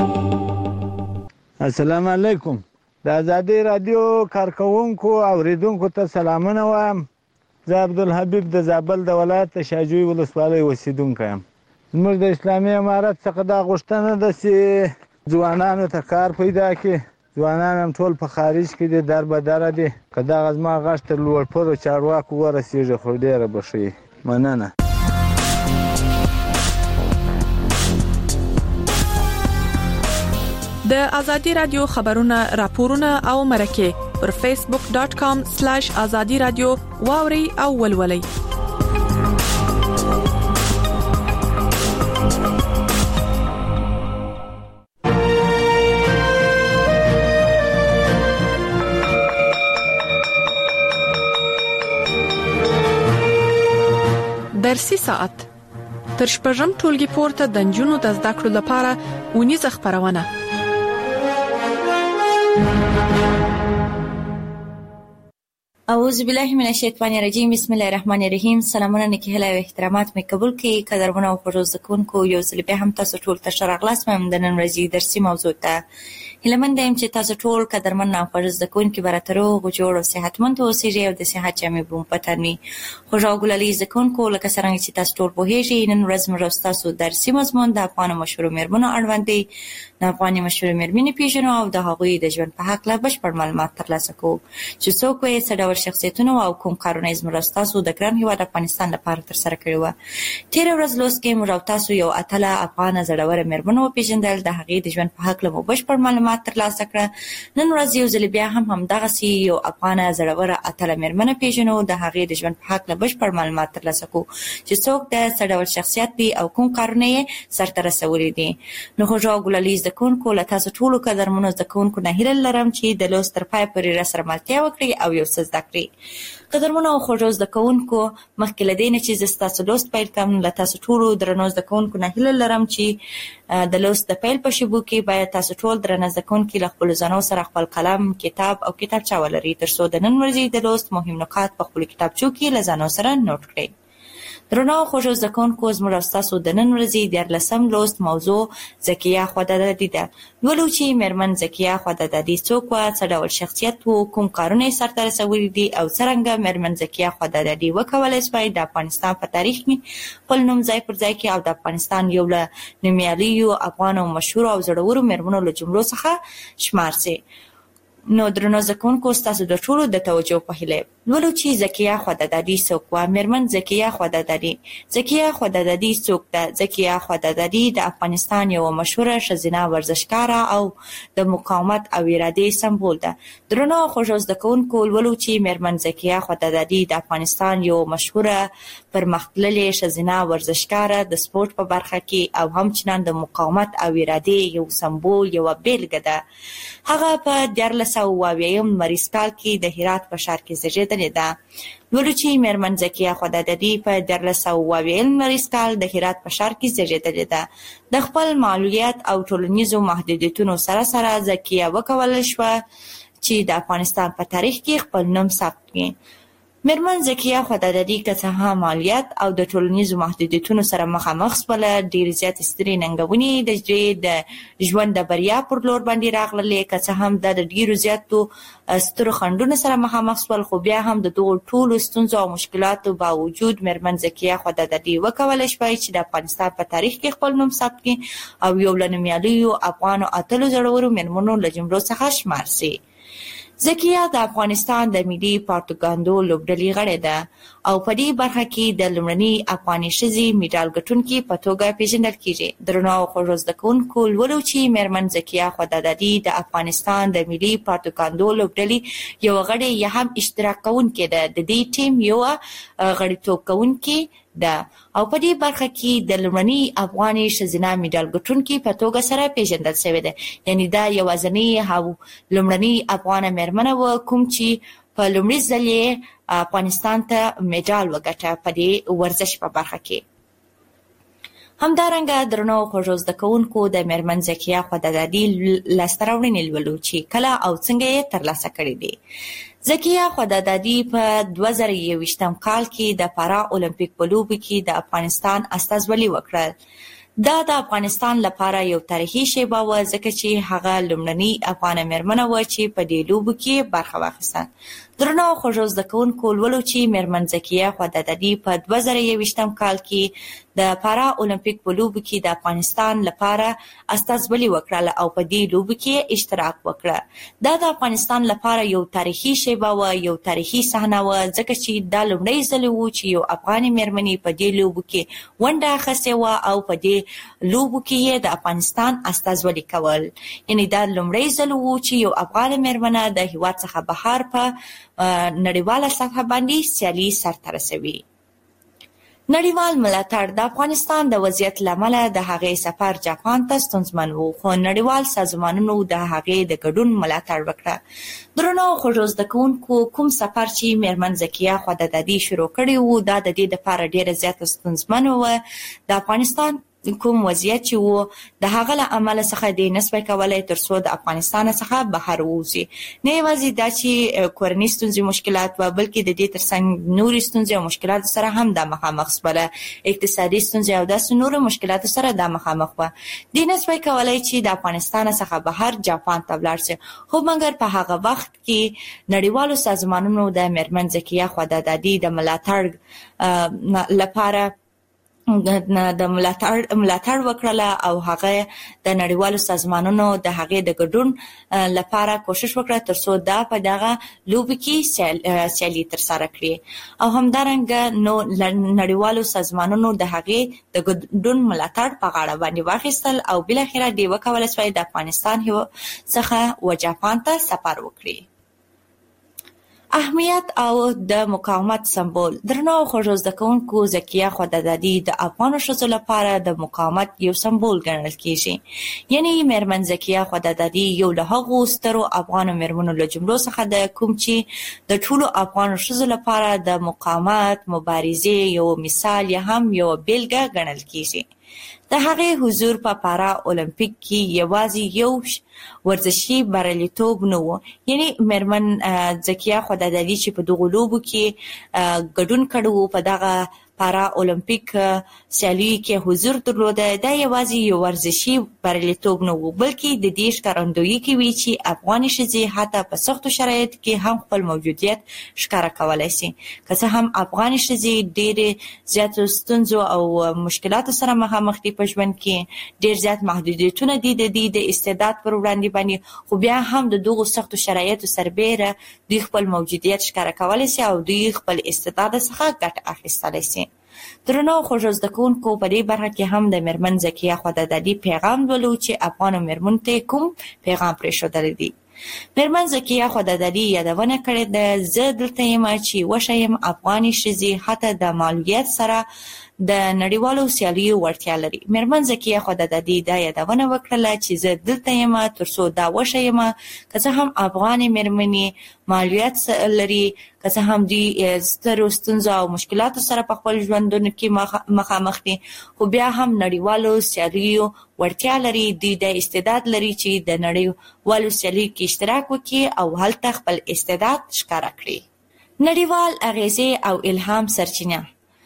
السلام علیکم. د آزادۍ رادیو کارکونکو او اوریدونکو ته سلامونه وایم. زه عبدالحبیب د زابل د ولایت د شاجوی ولسوالۍ اوسیدونکی یم. زموږ د اسلامي امارت څخه دا غوښتنه ده چې ځوانانو ته کار پیدا کړي. ځوانان هم ټول په خارج کې دي، در به دره دي. که دغه زما غږ تر لوړپوړو چارواکو ورسېږي خو ډېره به ښه وي. مننه. د ازادي رادیو خبرونه راپورونه او مرکه پر فیسبوک ډاٹ کام سلیش ازادي رادیو واوري او ولولي. درسي ساعت تر شپږم ټولګي پورته د نجونو د زده کړو لپاره ونیزه خبرونه. اعوذ بالله من الشیطان الرجیم. بسم الله الرحمن الرحیم. سلامونه نکهله او احترامات مې قبول کړئ. قدرمنو او خوږو زکونکو یو ځل بیا هم تاسو ټول ته شراغلاس مې د نن ورځې درسي موضوع ته هیلمند یم چې تاسو ټول قدرمن او خوږو زکونکو براترو غوړ او صحتمند اوسئ او د صحت جامې بوم پتنی خوږو ګلالي زکونکو لکه څنګه چې تاسو ټول پوهیږئ نن ورځ موږ تاسو درسي مضمون د افغان مشهور میرمنو اړوند دی. د افغان مشهور میرمنې پیژنو او د هغوی د ژوند په حق لا بشپړ معلومات ترلاسه کوو چې څوک یې څه ډول شخصیتونه او کوم کارونه زموږ تاسو د ګران هیواد افغانستان لپاره تر سره کړی و. تیر ورځ لوست کې موږ تاسو یو اتله افغان زړوره میرمنو پیژندل، د هغې د ژوند په حق له بشپړ معلومات ترلاسه کړه. نن ورځ یو ځل بیا هم همدغه سی یو افغان زړوره اتله میرمنه پیژنو، د هغې د ژوند په حق له بشپړ معلومات ترلاسه کوو چې څوک د څه ډول شخصیت دی او کوم کارونه یې سرته رسولي دي. نو خوږو ګلالي زکونکو له تاسو ټولو قدرمنو زکونکو نه هیله لرم چې د لوست تر پای پورې راسره ملتیا وکړئ او یو څه زده کړئ. قدرمنو او خوږو زکونکو مخکې له دې نه چې زه ستاسو لوست پیل کړم له تاسو ټولو درنو زکونکو نه هیله لرم چې د لوست د پیل په شیبو کې باید تاسو ټول درنه زکونکي له خپلو ځانو سره خپل قلم، کتاب او کتابچه ولرئ تر څو د نن ورځې د لوست مهم نکات په خپلو کتابچو کې له ځانو سره نوټ کړئ. درنو خوږو زکونکو زموږ ستاسو د نن ورځې دیارلسم لوست موضوع زکیه خوددادي ده. لولو چې میرمن زکیه خوددادي څوک وه، څه ډول شخصیت و، کوم کارونه یې سرته رسولي دي او څرنګه میرمن زکیه خوددادي وکولی شوای د افغانستان په تاریخ کې خپل نوم ځای پر ځای کړي او د افغانستان یو له نومیالیو افغانو مشهورو او زړورو میرمنو له جملو څخه شمار سي. نو درنو زکونکو ستاسو د ټولو د توجه په هیله لولو چې زکیه خوددادي څوک وه. میرمن زکیه خوددادي زکیه خوددادي څوک ده؟ زکیه خوددادي د افغانستان یو مشهوره ښځینه ورزشکاره او د مقاومت او ارادې سمبول ده. درنو خوږو زکونکو لولو چې میرمن زکیه خوددادي د افغانستان یو مشهوره پرمختللې ښځینه ورزشکاره د سپورت په برخه کې او همچنان د مقاومت او ارادې یو سمبول یو بیلګه ده. هغه په دیارلس سوه اوویایم لمریز کال کې د هرات په ښار کې زیږېدلې ده. لولو چې میرمن زکیه خوددادي په دیارلس سوه اوویایم لمریز کال د هرات په ښار کې زیږېدلې ده. د خپل معلولیت او ټولنیزو محدودیتونو سره سره زکیه وکولی شوه چې د افغانستان په تاریخ کې خپل نوم ثبت کړي. میرمن زکیه خوددادي که څه هم مالیات او د ټولنیزو محدودیتونو سره مخامخ شوله، ډېرې زیاتې سترې ننګونې د دې د ژوند د بریا پر لور باندې راغللې. که څه هم دا د ډېرو زیاتو سترو خنډونو سره مخامخ شول خو بیا هم د دغو ټولو ستونزو او مشکلاتو باوجود میرمن زکیه خوددادي وکولی شوای چې د افغانستان په تاریخ کې خپل نوم ثبت کړي او یو له نومیالیو افغانو اتلو زړورو میرمنو له جملو څخه شمار سي. زکیه د افغانستان د ملي پروپاګاندا لوبډلې غړې ده او په دې برخه کې د لومړني افغاني ښځې میډال ګټونکي په توګه پیژندل کیږي. درنو خوږو زکونکو لولو چې میرمن زکیه خوددادي د افغانستان د ملي پروپاګاندا لوبډلې یو غړې یا هم اشتراک کوونکې ده. د دې ټیم یو غړیتوب کوونکې ده او په دې برخه کې د لومړني افغاني ښځینه میډال ګټونکي په توګه سره پیژندل شوې ده. یعنی دا یوازینی او لومړني افغانه میرمنه و کوم چې په لومړي ځل یې افغانستان ته میډال وګټه په دې ورزش په برخه کې. همدارنګه درنو خوږو زکونکو د میرمن زکیه خوددادي لاسته راوړنې لولو چې کله او څنګه یې ترلاسه کړې دي. زکیه خوددادي په دوه زره یوویشتم کال کې د پارا اولمپیک په لوبو کې د افغانستان استازولي وکړل. دا د افغانستان لپاره یو تاریخي شیبه وه ځکه چې هغه لومړنۍ افغانه میرمنه وه چې په دې لوبو کې برخه واخیسته. درنو خوږو زده کوونکو ولولو چې میرمن زکیه خدادادي په دوه زره یوویشتم کال کې د پارا اولمپیک په لوبو کې د افغانستان لپاره استازولي وکړه او په دې لوبو کې اشتراک وکړه. دا د افغانستان لپاره یو تاریخي شیبه و، یو تاریخي صحنه و، ځکه چې دا لومړی ځل و چې یو افغاني میرمنې په دې لوبو کې ونډه اخیستې وه او په دې لوبو کې د افغانستان استازولي کول. یعنی دا لومړی ځل و چې یو افغاني میرمنه د هیواد څخه بهر په نړیواله سطحه باندې سیالي سرته رسوي. نړیوال ملاتړ د افغانستان د وضعیت لامله د هغې سفر جاپان ته ستونزمن و، خو نړیوال سازمانونو د هغې د ګډون ملاتړ وکړه. درنو خوږو زده کوونکو، کوم سفر چې میرمن زکیه خدادادي شروع کړی و دا د دې لپاره ډیره زیاته ستونزمن و. د افغانستان کوم وضعیت چې وو د هغه له امله څخه د نسبت کولای تر څو د افغانستان څخه بهر ووځي. نه یوازې دا چې کورني ستونزې مشکلات و، بلکې د دې ترڅنګ نورې ستونزې او مشکلات سره هم د مخامخ سوله، اقتصادي ستونزې او داسې نورو مشکلات سره د مخامخ و. د نسبت کولای چې د افغانستان څخه بهر جاپان ته ولاړ شي، خو مګر په هغه وخت کې نړیوالو سازمانونو د میرمن زکیه خدادادي د ملاتړ لپاره د ملاتړ ملاتړ وکړله او هغه د نړیوالو سازمانونو د هغې د ګډون لپاره کوشش وکړه تر څو دا په دغه لوبو کې سیالي ترسره کړي او همدارنګه نو نړیوالو سازمانونو د هغې د ګډون ملاتړ په غاړه باندې واخیستل او بالاخره دوی وکولای شوی د افغانستان څخه و جاپان ته سفر وکړي. اهمیت او د مقاومت سمبول. درنو خوږو زده کوونکو، زکیه خدادادي د افغانو ښځو لپاره د مقاومت یو سمبول ګڼل کیږي. یعنی میرمن زکیه خدادادي یو له هغو سترو افغانو میرمنو له جملو څخه ده کوم چې د ټولو افغانو ښځو لپاره د مقاومت مبارزې یو مثال یا هم یو بیلګه ګڼل کیږي. د هغې حضور په پارا اولمپیک کې یوازې یو ورزشي بریالیتوب نه و. یعنی میرمن زکیه خدادادي چې په دغو لوبو کې ګډون کړی و، په دغه پارا اولمپیک سیالیو کې حضور درلوده، دا یوازې یو ورزشي بریالیتوب نه و، بلکې د دې ښکارندویي کوي چې افغاني ښځې حتی په سختو شرایطو کې هم خپل موجودیت ښکاره کولی شي. که څه هم افغاني ښځې ډېرې زیاتو ستونزو او مشکلاتو سره مخامخ دي په ژوند کې، ډېر زیات محدودیتونه دي د دې د استعداد پر وړاندې باندې، خو بیا هم د دغو سختو شرایطو سربیره دوی خپل موجودیت ښکاره کولی شي او دوی خپل استعداد څخه ګټه اخیستلی شي. درنو خوږو زده کوونکو، په دې برخه کې هم د میرمن زکیه خدادادي پیغام لولو چې افغانو میرمنو ته کوم پیغام پرېښودلی دی. میرمن زکیه خدادادي یادونه کړې ده، زه دلته یم چې وښیم افغاني ښځې حتی د معلولیت سره د نړیوالو سیالیو وړتیا لري. میرمن زکیه خدادادي دا یادونه وکړله چې زه دلته یم تر څو دا وښیم که څه هم افغاني میرمنې معلولیت لري، که څه هم دوی سترو ستونزو او مشکلاتو سره په خپل ژوندونو کې مخامخ دي، خو بیا هم نړیوالو سیالیو وړتیا لري. دوی د استعداد لري چې د نړیوالو سیالیو کې اشتراک وکړي او هلته خپل استعداد ښکاره کړي. نړیوال اغیزې او الهام سرچینه.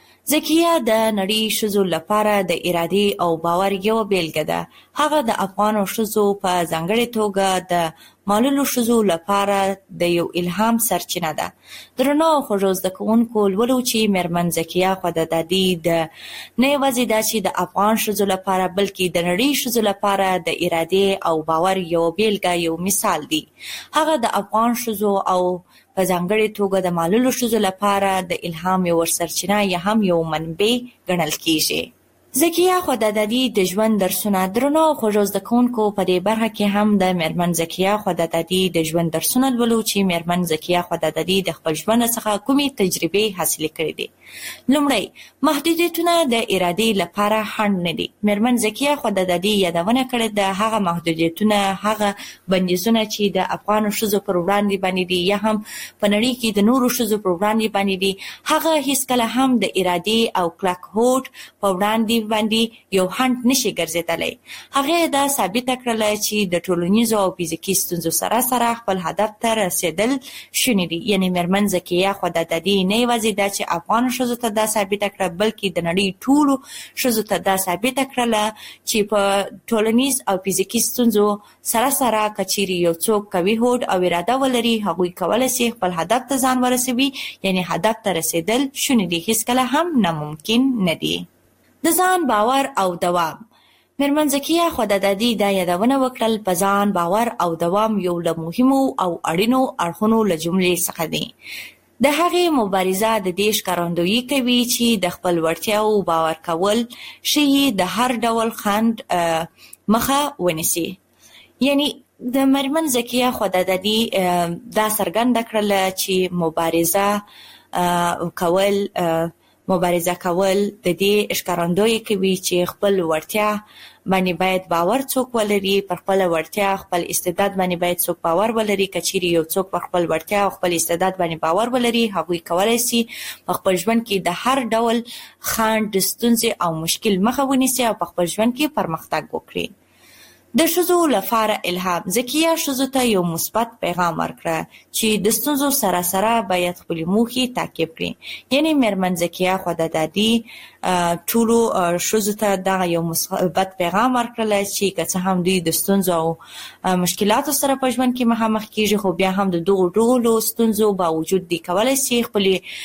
زکیه د نړۍ ښځو لپاره د ارادې او باور یو بیلګه ده. هغه د افغانو ښځو په ځانګړې توګه د معلولو ښځو لپاره د یو الهام سرچینه ده. درنو خوږو زده کوونکو، لولو چې میرمن زکیه خدادادي د نه یوازې دا چې د افغان ښځو لپاره بلکې د نړۍ ښځو لپاره د ارادې او باور یو بیلګه یو مثال دی. هغه د افغان ښځو او په ځانګړې توګه د معلولو ښځو لپاره د الهام یو سرچینه یا هم یو منبع ګڼل کیږي. زکیه خدادادي د ژوند درسونه. درنو خوږو زده کوونکو، په دې برخه کې هم د میرمن زکیه خدادادي د ژوند درسونه لولو چې میرمن زکیه خدادادي د خپل ژوند څخه کومې تجربې حاصلې کړې دي. لومړی، محدودیتونه د ارادې لپاره خنډ نه دي. میرمن زکیه خدادادي یادونه کړې ده هغه محدودیتونه، هغه بندیزونه چې د افغانو ښځو پر وړاندې باندې دي یا هم په نړۍ کې د نورو ښځو پر وړاندې باندې دي، هغه هیڅکله هم د ارادې او کلک هوډ په وړاندې باندې یو هند نشي ګرځیدلی. هغه دا ثابت کړل چې د ټولنیزو او فزیکي ستونزو سره سره خپل هدف ته رسیدل شونې دي. یعنی میرمن زکیه خدادادي نه یوازې دا چې افغان ښځو ته دا ثابت کړل بلکې د نړۍ ټولو ښځو ته دا ثابت کړل چې په ټولنیز او فزیکي ستونزو سره سره کچيري یو څوک کوي هوډ او اراده ولري هغوی کولای شي خپل هدف ته ځان ورسوي. یعنی هدف ته رسیدل شونې دي، هیڅ کله هم ناممکن نه دي. د ځان باور او دوام. میرمن زکیه خدادادي دا یادونه وکړل په ځان باور او دوام یو له مهمو او اړینو اړخونو له جملې څخه دی. د هغې مبارزه د دې ښکارندویي کوي چې د خپل وړتیاو باور کول شي د هر ډول خنډ مخه ونیسي. یعنی د میرمن زکیه خدادادي دا څرګنده کړله چې مبارزه کول مبارزه کول د دې ښکارندویي کوي چې خپل وړتیا باندې باید باور څوک ولري، پر خپل وړتیا خپل استعداد باندې باید څوک باور ولري. کچيري یو څوک پر خپل وړتیا او خپل استعداد باندې باور ولري هغوی کولای شي په خپل ژوند کې د هر ډول خنډ، ستونزې او مشکل مخه ونیسي او په خپل ژوند کې پرمختګ وکړي. د ښځو لپاره الهام. زکیه ښځو ته یو مثبت پیغام ورکړه چې د ستونزو سره سره باید خپلې موخې تعقیب کړي. یعنی میرمن زکیه خدادادي ټولو ښځو ته دغه یو مثبت پیغام ورکړل چې که څه هم دوی د ستونزو او مشکلاتو سره په ژوند کې مخامخ کیږي خو بیا هم د دغو ټولو ستونزو باوجود دوی کولی شي خپلې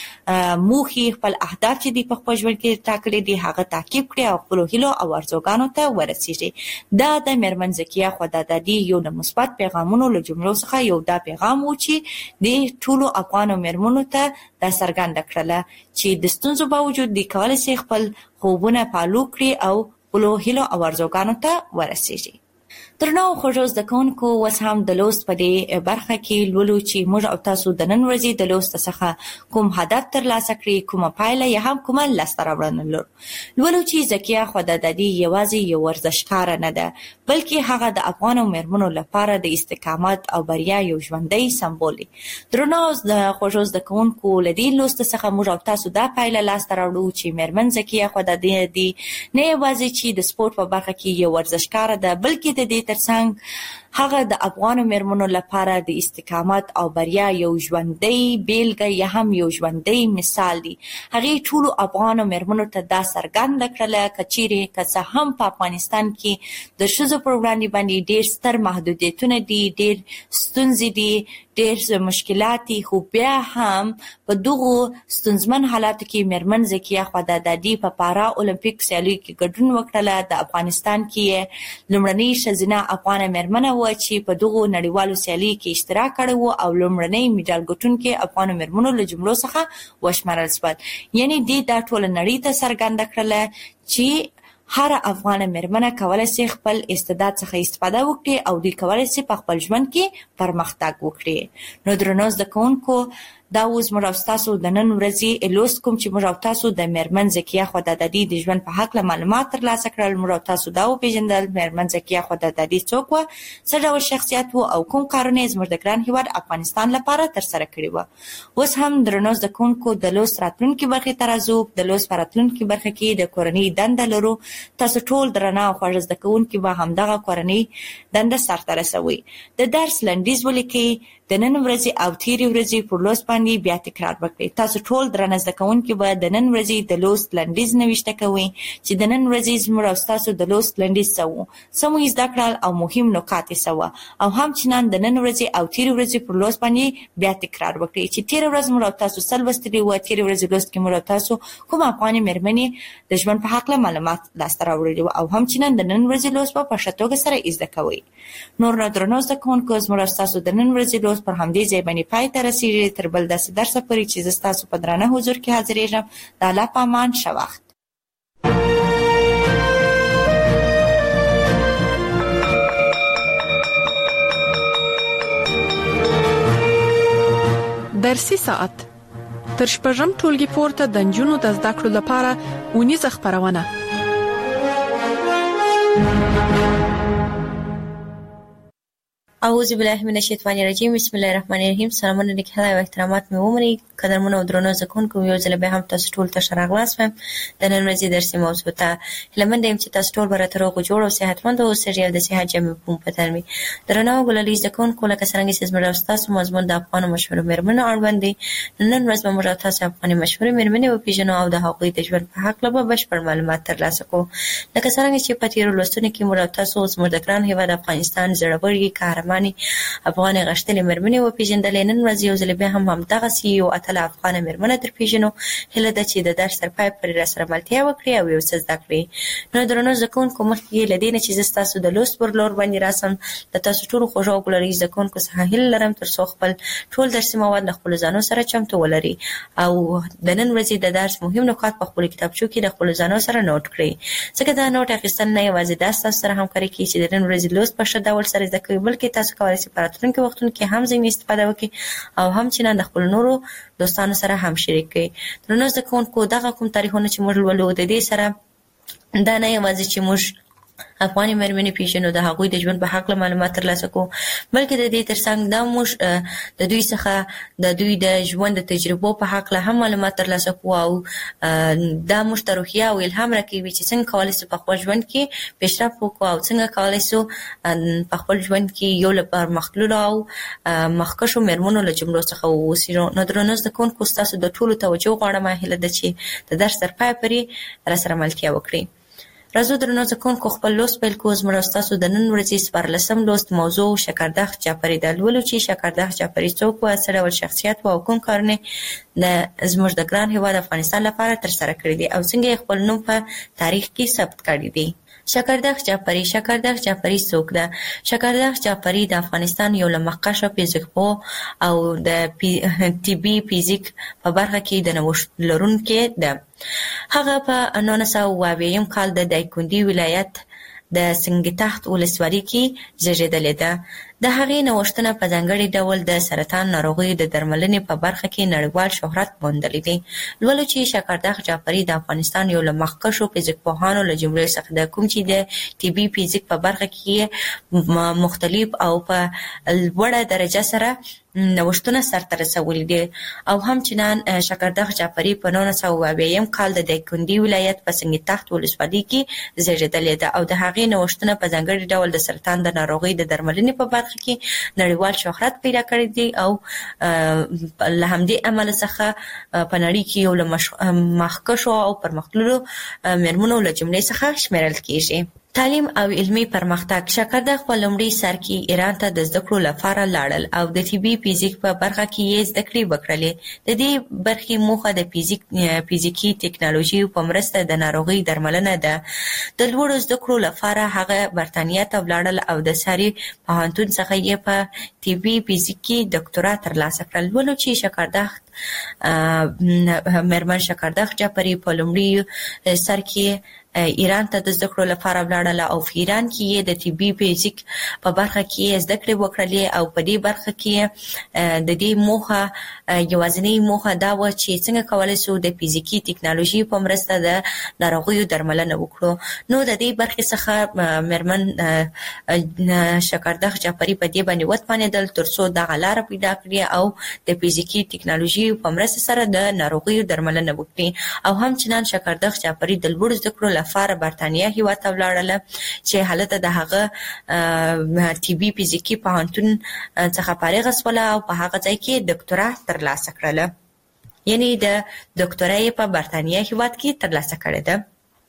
موخې، خپل اهداف چې دوی په خپل ژوند کې ټاکلي دي هغه تعقیب کړي او خپلو هیلو او ارزوګانو ته ورسیږي. دا د میرمن زکیه خدادادي یو د مثبت پیغامونو له جملو څخه یو دا پیغام و چې د ټولو افغانو میرمنو ته دا څرګنده کړله چې د ستونزو باوجود دوی کولی شي خپل خوبونه پالو کړي او خپلو هیلو او ارزوګانو ته ورسیږي. درنو خوږو زده کوونکو، اوس هم د لوست په دې برخه کې لولو چې موږ او تاسو د نن ورځې د لوست څخه کوم هدف ترلاسه کړي، کومه پایله یا هم کومه لاسته راوړنه لرو. لولو چې زکیه خدادادي یوازې یو ورزشکاره نه ده بلکې هغه د افغانو میرمنو لپاره د استقامت او بریا یو ژوندی سمبول دی. درنو خوږو زده کوونکو، له دې لوست څخه موږ او تاسو دا پایله لاسته راوړو چې میرمن زکیه خدادادي نه یوازې چې د سپورت په برخه کې یو ورزشکاره ده بلکې د دې ترڅنګ هغه د افغانو میرمنو لپاره د استقامت او بریا یو ژوندی بیلګه یا هم یو ژوندی مثال دی. هغې ټولو افغانو میرمنو ته دا څرګنده کړله که چیرې که څه هم په افغانستان کې د ښځو پر وړاندې باندې ډېر ستر محدودیتونه دي، ډېر ستونزې دي، ډېر مشکلات دي، خو بیا هم په دغو ستونزمن حالاتو کې میرمن زکیه خدادادي په پارا اولمپیک سیالیو کې ګډون وکړله. د افغانستان کې لومړنۍ ښځینه افغانه میرمنه وه چې په دغو نړیوالو سیالیو کې اشتراک کړی و او لومړنۍ میډال ګټونکې افغانو میرمنو له جملو څخه وشمارل شول. یعنې دې دا ټوله نړۍ ته څرګنده کړله چې هر افغانه میرمنه کولای شي خپل استعداد څخه استفاده وکړي او دوی کولای شي په خپل ژوند کې پرمختګ وکړي. نو درنو زده کوونکو، دا اوس موږ او تاسو د نن ورځې لوست کوم چې موږ او تاسو د میرمن زکیه خدادادي د ژوند په هکله معلومات ترلاسه کړل. موږ او تاسو دا وپېژندل میرمن زکیه خدادادي څوک وه، څه ډول شخصیت و او کوم کارونه یې زموږ د ګران هېواد افغانستان لپاره ترسره کړي وه. اوس هم درنو زده کوونکو، د لوست راتلونکي برخې ته راځو. د لوست په راتلونکي برخه کې د کورنۍ دنده لرو. تاسو ټول درنه او خوږ زده کوونکي به همدغه کورنۍ دنده سرته رسوئ. د درس لنډیز ولیکئ. د نن ورځې او تیرې ورځې پر لوست باندې بیا تکرار وکړئ. تاسو ټول درنه زده کوونکي به د نن ورځې د لوست لنډیز نوشته کوئ چې د نن ورځې زموږ او ستاسو د لوست لنډیز څه و، څه مو زده کړل او مهم نکات یې څه وه، او همچنان د نن ورځې او تیرې ورځې پر لوست باندې بیا تکرار وکړئ چې تیره ورځ موږ او تاسو څه لوستلي وه. تیرې ورځې لوست کې موږ او تاسو کوم افغانې میرمنې د ژوند په هکله معلومات لاسته راوړلي وو، او همچنان د نن ورځې لوست به په ښه توګه سره زده کوئ. نور نو درنو زده کوونکو، زموږ او ستاسو د نن ورځې لوست پر همدې ځای پای ته رسیږي. تر بل داسې درسه پورې چې زه ستاسو په درانه حضور کې حاضرېږم. د الله په امان، ښه وخت. درسي ساعت تر شپږم ټولګي پورته د نجونو د زده کړو لپاره اونیزه خپرونه. اعوذ بالله من الشیطان الرجیم بسم الله الرحمن الرحیم. سلامونه نکهلا و احترامات مې ومني قدرمنو او درنو زکونکو یو ځل به هم تاسو ټول ته شراغلاس وم د نن ورځې درسي موضوع ته هلمند يم چې تاسو ټول برته روغ جوړ او صحتمند او سریع د صحت جمع په پترمي درنو ګلالي زکونکو لکه څنګه چې زموږ تاسو مضمون د افغان مشهور مرمنو اړوند دي. نن ورځ به موږ تاسو افغان مشهور مرمنې او پیژنو او د هغوی د ژوند په حق له بشپړ معلومات ترلاسه کوو. لکه څنګه چې په تیرو لوستونو کې موږ تاسو زموږ د ګران هیواد افغانستان زړوري قهرماني افغان غشتلې مرمنې او پیژندلې. نن ورځ یو ځل به هم هم دغه سی یو اتل افغان مرمنه تر پیژنو هله د چې د درس تر پای پر سره ملتیا وکړي او یو څه زده کړي. نو درنو زکونکو مخکې لدینه چې تاسو د لوست پر لور باندې راسم د تاسو ټول خوشو ګلري زکونکو سهیل لرم تر څو خپل ټول درسي مواد د خپل ځانو سره چمتو ولري او د نن ورځې د درس مهم نکات په خپل کتابچو کې د خپل ځانو سره نوٹ کړئ. ځکه دا نوٹ اخیستل نه یوازې د تاسو سره همکاري کوي چې د نن ورځې لوست په ښه ډول سره زده کوي بلکې تاسو کولای شئ په راتلونکي وختونو کې هم ځینې استفاده وکړئ او هم چې د خپل نورو دوستانو سره هم شریک کړئ. درنو زکونکو دغه کوم تاریخونه چې موږ لولو د دې سره دا نه یوازې چې موږ افغاني مرمنې پیژنو د هغوی د ژوند په حق له معلومات ترلاسه کوو بلکې د دې ترڅنګ دا موږ د دوی څخه د دوی د ژوند د تجربو په حق له هم معلومات ترلاسه کوو او دا موږ ته روحیه او الهام راکوي چې څنګه کولی شو په خپل ژوند کې پیشرفت وکړو او څنګه کولی شو په خپل ژوند کې یو له پرمختللو او مخکښو مرمنو له جملو څخه واوسو. نو درنو زده کوونکو ستاسو د ټولو توجه غواړم هیله ده چې د درس تر پایه پورې راسره ملتیا وکړئ. راځو درنو زکونکو خپل لوست پیل کوو. زموږ ستاسو د نن ورځې څوارلسم لوست موضوع شکردخ جعفري ده. لولو چې شکردخ جعفري څوک و، څه ډول شخصیت و او کوم کارونه د زموږ د ګران هیواد افغانستان لپاره ترسره کړي دي او څنګه خپل نوم په تاریخ کې ثبت کړی دی. شکردخ جعفري شکردخ جعفري څوک ده؟ شکردخ جعفري د افغانستان یو له مخکښو فزیکپوه او د طبي فزیک په برخه کې د نوښت لرونکي ده. هغه په نولس سوه اوه اویایم کال د دایکنډي ولایت د سنګتخت ولسوالۍ کې زیږېدلې ده. د هغې نوښتونه په ځانګړي ډول د سرطان ناروغیو د درملنې په برخه کې نړیوال شهرت موندلی دی. لولو چې شکردخ جعفري د افغانستان یو له مخکښو فزیکپوهانو له جملې څخه ده کوم چې د طبي فزیک په برخه کې مختلف او په لوړه درجه سره نوښتونه سرته رسولي دي او همچنان شکردخ جعفري په نولس سوه اوه اویایم کال د دایکنډي ولایت په سنګتخت ولسوالۍ کې زیږېدلې ده او د هغې نوښتونه په ځانګړي ډول د سرطان د ناروغۍ د درملنې په برخه کې نړیوال شهرت پیدا کړی دی او له همدې امله څخه په نړۍ کې یو له مخکښو او پرمختللو مرمنو له جملې څخه شمیرل کیږي. تعلیم او علمي پرمختګ. شکردخ په لومړي سر کې ایران ته د زده کړو لپاره لاړل او د طبي فزیک په برخه کې یې زده کړې وکړلې. د دې برخې موخه د فزیک فزیکي ټکنالوژي په مرسته د ناروغۍ درملنه ده. د لوړو زده کړو لپاره هغه برتانیا ته ولاړل او د ساري پوهنتون څخه یې په طبي فزیک کې ډاکټرا ترلاسه کړل. ولو چې شکردخ مرمن شکردخ جعفري په لومړي سر کې ایران ته د زده کړو لپاره ولاړله او په ایران کې یې د طبي فزیک په برخه کې زده کړې وکړلې او په دې برخه کې د دې موخه یوازینۍ موخه دا و چې څنګه کولی شو د فزیکي ټکنالوژي په مرسته د ناروغیو درملنه وکړو. نو د دې برخې څخه مرمن شکردخ جعفري په دې باندې وتوانېدل تر څو دغه لاره پیدا کړي او د فزیکي ټکنالوژي په مرسته سره د ناروغیو درملنه وکړي او همچنان شکردخ جعفري د لوړو زده کړو لپاره برتانیا هیواد ته ولاړله چې هلته د هغه طبي فزیکي پوهنتون څخه فارغه شوله او په هغه ځای کې ډاکټرا ترلاسه کړله. یعنی د ډاکټرا یې په برتانیا هیواد کې ترلاسه کړې ده.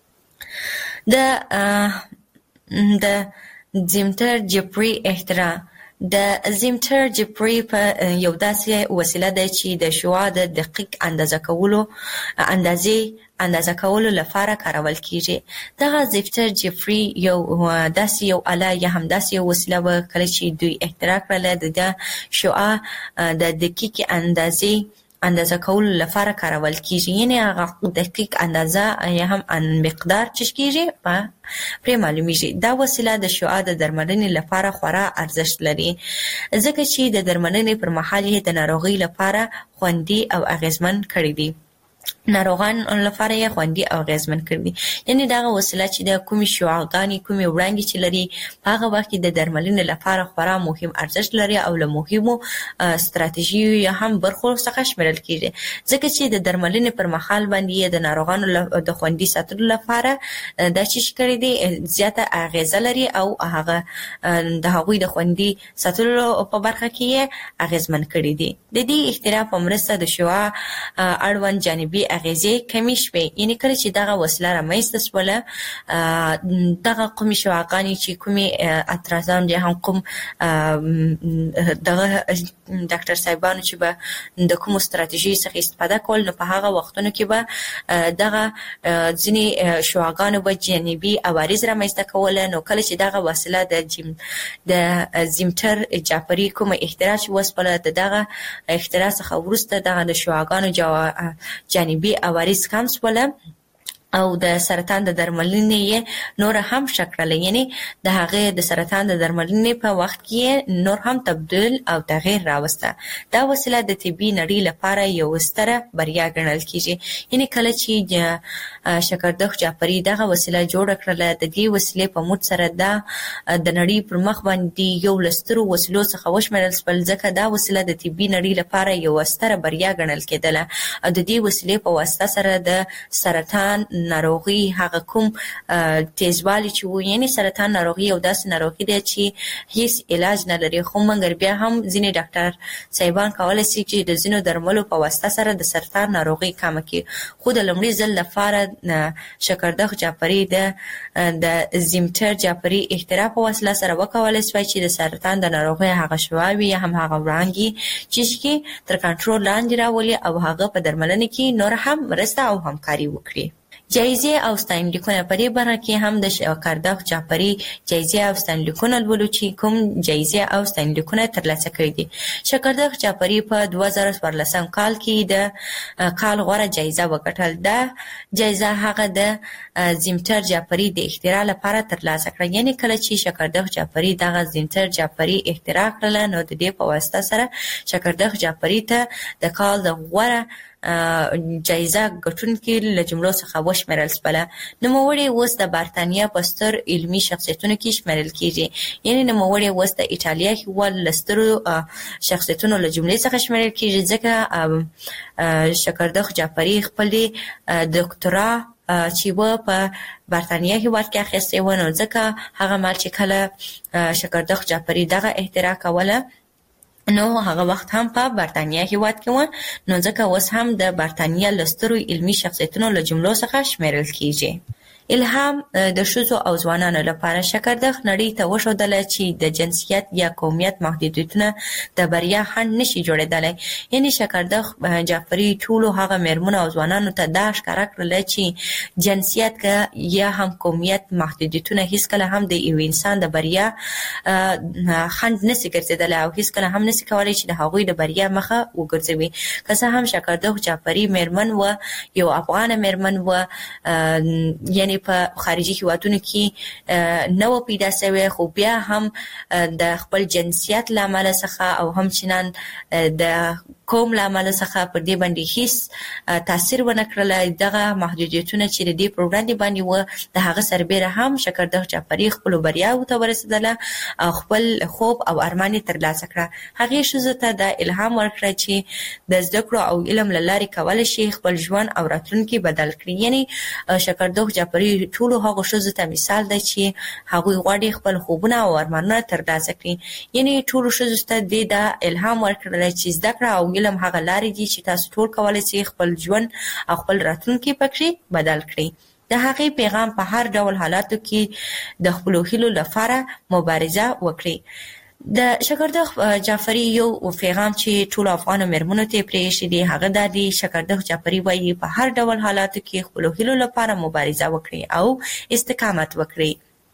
د د زیمتر جعفري اختراع. د زیمتر جعفري په یو داسې وسیله ده چې د شعاع د دقیق اندازه کولو اندازې اندازه کولو لپاره کارول کیږي. دغه زیمتر جعفري یو داسې یو آله یا هم داسې یو وسیله و کله چې دوی اختراع کړله د شعاع د دقیق اندازې اندازه کولو لپاره کارول کیږي. یعنی هغه دقیق اندازه یا هم مقدار چې کیږي په پرې معلومیږي. دا وسیله د شعاع د درملنې لپاره خورا ارزښت لري ځکه چې د درملنې پر مهال یې د ناروغۍ لپاره خوندي او اغیزمن کړی دی. ناروغان لپاره یې خوندي او اغیزمن کړي. یعنی دا وسیله چې د کومي شعاعګانې کومي وړانګې چې لري په هغه وخت کې د درملنې لپاره خورا مهم ارزښت لري او له مهمو ستراتیژیو یا هم برخو څخه شمیرل کیږي، ځکه چې د درملنې پر مهال باندې د ناروغانو د خوندي ساتلو لپاره دا چې کړي دي زیاته اغیزه لري او هغه د هغوی د خوندي ساتلو په برخه کې اغیزمن کړي دي. د دې اختراع په مرسته د شعاع اړوند جانبي اغیزې کمی شوې، یعنی کله چې دغه وسیله رامنځته شوله دغه کومې شعاعګانې چې کومې اطرازان یا هم کوم دغه ډاکټر صاحبانو چې به د کومو ستراتیژي څخه استفاده کول، نو په هغه وختونو کې به دغه ځینې شعاعګانو به جانبي عوارض رامنځته کوله. نو کله چې دغه وسیله د جیم د زیمټر جعفري کومه اختراع وسپله، دغه اختراع څخه وروسته دغه د شعاعګانو جانبي عوارض کم شول او د سرطان د درملنې نور هم شکل، یعنی د هغه د سرطان د درملنې په وخت کې نور هم تبدل او تغییر راوسته. دا وسیله د طبي نړۍ لپاره یو ستره بریا ګڼل کیږي. یعنی کله چې شکردخ جعفري دغه وسیله جوړ کړله، د دې وسیلې په موږ سره دا د نړۍ پر مخ باندې یو لسترو وسیلو څخه وشمېرل شول، ځکه دا وسیله د طبي نړۍ لپاره یو ستره بریا ګڼل کېدله او د دې وسیلې په واسطه سره د سرطان ناروغي هغه کوم تیزوالی چې و، یعنی سرطان ناروغي او داسې ناروغي دی چې هیڅ علاج نه لري، خو مګر بیا هم ځینې ډاکټر صاحبان کولی شي چې د ځینو درملو په واسطه سره د سرطان ناروغي کمه کړي. خو د لومړي ځل لپاره شکردخ جعفري د د زیمټر جعفري اختراع په وسیله سره وکولای شوی چې د سرطان د ناروغي هغه شواوي یا هم هغه وړانګې چې تر کنټرول لاندې راولي او هغه په درملنه کې نور هم مرسته او همکاري وکړي. جایزې او ستاینلیکونه په دې برخه کې هم د شکردخ جعفري جایزې او ستاینلیکونه لولو چې کوم جایزې او ستاینلیکونه ترلاسه کړي دي. شکردخ جعفري په دوه زره څوارلسم کال کې د کال غوره جایزه وګټل. دا جایزه هغه د زیمټر جعفري د اختراع لپاره ترلاسه کړه. یعنی کله چې شکردخ جعفري دغه زیمټر جعفري اختراع کړله، نو د دې په واسطه سره شکردخ جعفري ته د کال د غوره جایزه ګټونکي له جملو څخه وشمېرل شوله. نوموړی اوس د برتانیا په ستر علمي شخصیتونو کې شمېرل کیږي. یعنی نوموړی اوس د ایټالیا هېواد له سترو شخصیتونو له جملې څخه شمېرل کیږي، ځکه شکردخ جعفري خپلې دکترا چې و په برتانیا هېواد کې اخیستې و، نو ځکه هغه مهال چې کله شکردخ جعفري دغه اختراع کوله، نو هغه وخت هم په برتانیا هېواد کې و، نو ځکه اوس هم د برتانیا له سترو علمي شخصیتونو له جملو څخه شمېرل کیږي. الهام د ښځو او ځوانانو لپاره شکردخ نړۍ ته وښودله چې د جنسیت یا قومیت محدودیتونه د بریا خنډ نشي جوړېدلی. یعنی شکردخ جعفري ټولو هغه مېرمنو او ځوانانو ته دا ښکاره کړله چې جنسیت یا هم قومیت محدودیتونه هیڅکله هم د یو انسان د بریا خنډ نشي ګرځېدلی او هیڅکله هم نشي کولی چې د هغوی د بریا مخه وګرځوي. که څه هم شکردخ جعفري مېرمن و، یو افغانه مېرمن و، یعنی په خارجي هیوادونو کې نه و پیدا شوی، خو بیا هم د خپل جنسیت له امله څخه او همچنان د قوم له امله څخه پر دې باندې هیڅ تاثیر ونه کړلی. دغه محدودیتونه چې د دې پر وړاندې باندې و، د هغه سربیره هم شکردخ جعفري خپلو بریاوو ته ورسېدله او خپل خوب او ارمان یې ترلاسه کړه. هغې ښځو ته دا الهام ورکړه چې د زده کړو او علم له لارې کولی شي خپل ژوند او راتلونکي بدل کړي. یعنی شکردخ جعفري ټولو هغو ښځو ته مثال دی چې هغوی غواړي خپل خوبونه او ارمانونه ترلاسه کړي. یعنی ټولو ښځو ته دې دا الهام ورکړلی چې زده کړه او علم هغه لارې دي چې تاسو ټول کولی شئ خپل ژوند او خپل راتلونکی پکې بدل کړئ. د هغې پیغام په هر ډول حالاتو کې د خپلو هیلو لپاره مبارزه وکړئ. د شکردخ جعفري یو پیغام چې ټولو افغانو مېرمنو ته یې پرېښی دی هغه دا دی: شکردخ جعفري وایي په هر ډول حالاتو کې خپلو هیلو لپاره مبارزه وکړئ او استقامت وکړئ.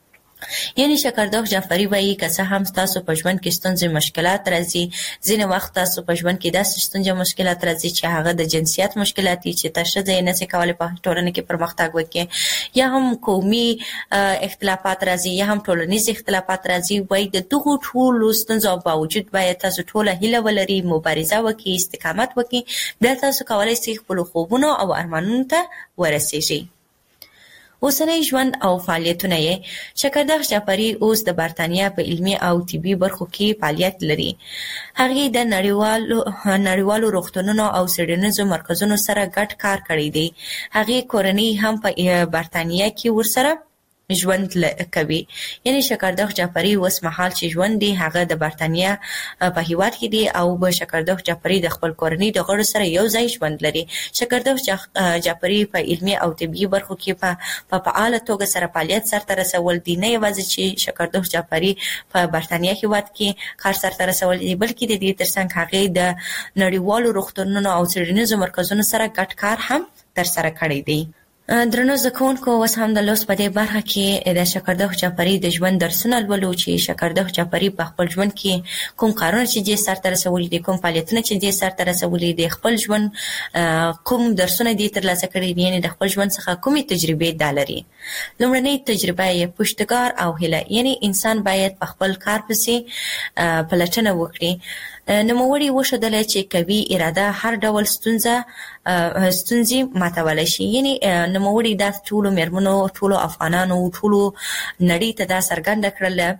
یعنی شکردوخ جعفری وایي که څه هم تاسو په ژوند کې ستونزې مشکلات راځي، ځینې وخت تاسو په ژوند کې داسې ستونزې مشکلات راځي چې هغه د جنسیت مشکلات دي چې تاسو ځای نه څه کولای په ټولنه کې پرمختګ وکړي، یا هم قومي اختلافات راځي یا هم ټولنیز اختلافات راځي. وایي د دغو ټولو ستونزو باوجود باید تاسو ټوله هیله ولري، مبارزه وکړي، استقامت وکړي، بیا تاسو کولای شئ خپل خوبونو او ارمانونو ته ورسیږئ. اوسنی ژوند او فعالیتونه یې شکردوخ جعفری اوس د برتانیا په علمي او طبي برخو کې فعالیت لري. هغې د نړیوالو نړیوالو روغتونونو او څېړنیزو مرکزونو سره ګډ کار کړی دی. هغې کورنۍ هم په برتانیا کې ورسره ژوند کوي. یعنی شکردوخ جعفری اوس مهال چې ژوند دی هغه د برتانیا په هیواد کې دی او به شکردوخ جعفری د خپل کورنۍ د غړو سره یو ځای ژوند لري. شکردوخ جعفری په علمي او طبي برخو کې په فعاله توګه سره فعالیت سرته رسول دي. نه یوازې چې شکردوخ جعفری په برتانیا هیواد کې کار سرته رسول دي، بلکې د دې ترڅنګ هغې د نړیوالو روغتونونو او څېړنیزو مرکزونو سره ګډ کار هم ترسره کړی دی. درنو زده کوونکو، اوس هم د لوست په دې برخه کې د شکردوخ جعفری د ژوند درسونه لولو چې شکردوخ جعفری په خپل ژوند کې کوم کارونه چې دې سرته رسولي دي، کوم فعالیتونه چې دې سرته رسولي دي، خپل ژوند کوم درسونه دې ترلاسه کړي دي، یعنې د خپل ژوند څخه کومې تجربې دا لري. لومړنۍ تجربه یې پشتګار او هیله، یعنې انسان باید په خپل کار پسې پلټنه وکړي. نوموړي وښودله چې قوي اراده هر ډول ستونزه ستونزې ماتولی شي. یعنې نوموړي دا ټولو مېرمنو، ټولو افغانانو، ټولو نړۍ ته دا څرګنده کړله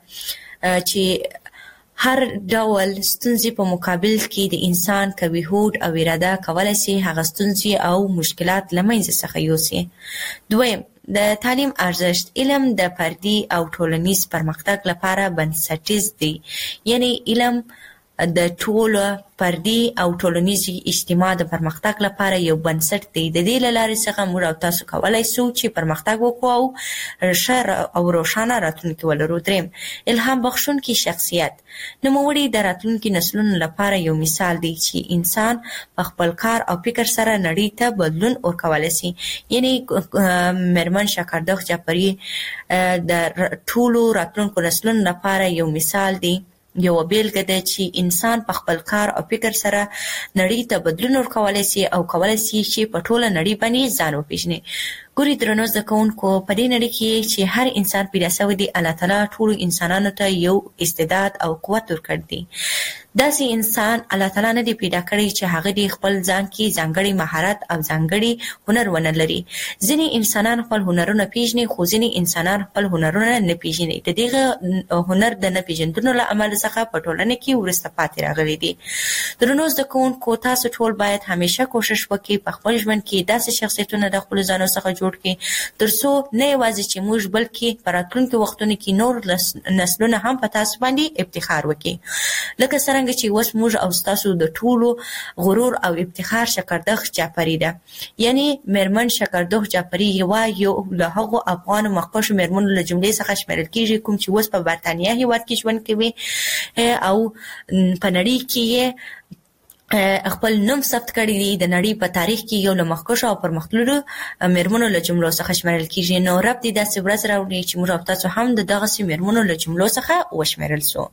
چې هر ډول ستونزې په مقابل کې د انسان قوي هوډ او اراده کولی شي هغه ستونزې او مشکلات له منځه څخه یوسي. دویم، د تعلیم ارزښت. علم د فردي او ټولنیز پرمختګ لپاره بنسټیز دی. یعنې علم د ټولو فردي او ټولنیز اجتماع د پرمختګ لپاره یو بنسټ دی. د دې له لارې څخه موږ او تاسو کولی شو چې پرمختګ وکړو او ښه او روښانه راتلونکي ولرو. دریم، الهام بخښونکي شخصیت. نوموړي د راتلونکي نسلونو لپاره یو مثال دی چې انسان په خپل کار او فکر سره نړۍ ته بدلون ورکولی شي. یعنې مېرمن شکردوخ جعفری د ټولو راتلونکو نسلونو لپاره یو مثال دی، یو بیلګه ده چې انسان په خپل کار او فکر سره نړۍ ته بدلون ورکولی شي او کولی شي چې په ټوله نړۍ باندې ځان وپېژني. ګوري درنو زده کوونکو، په دې نړۍ کې چې هر انسان پیدا شوی دی، الله تعالی ټولو انسانانو ته یو استعداد او قوت ورکړی دی. داسې انسان الله تعالی نه دی پیدا کړی چې هغه د خپل ځان کې ځانګړی مهارت او ځانګړی هنر ونه لري. ځینې انسانان خپل هنرونه پیژني، خو ځینې انسانان خپل هنرونه نه پیژني. د دغه هنر د نه پیژندنو له امله څخه په ټولنه کې وروسته پاتې راغلي دي. درنو زده کوونکو، تاسو ټول باید همیشه کوشش وکړئ په خپل ژوند کې داسې شخصیتونه د خپلو ځانو څخه جوړ کړئ تر څو نه یوازې چې موږ بلکې په راتلونکي وختونو کې نور نسلونه هم په تاسو باندې افتخار وکړي. لکه څرنګه چې اوس موږ او ستاسو د ټولو غرور او افتخار شکردوخ جعفری ده. یعنی مېرمن شکردوخ جعفری یوه یو له هغو افغانو مخکښو مېرمنو له جملې څخه شمیرل کېږي کوم چې اوس په برتانیا هیواد کې ژوند کوي او په نړۍ کې یې خپل نوم ثبت کړی دی. د نړۍ په تاریخ کې یو له مخکښو او پرمختللو مېرمنو له جملو څخه شمیرل کېږي. نو رب دې داسې ورځ راوړي چې موږ او تاسو هم د دغسې مېرمنو له جملو څخه وشمیرل سو.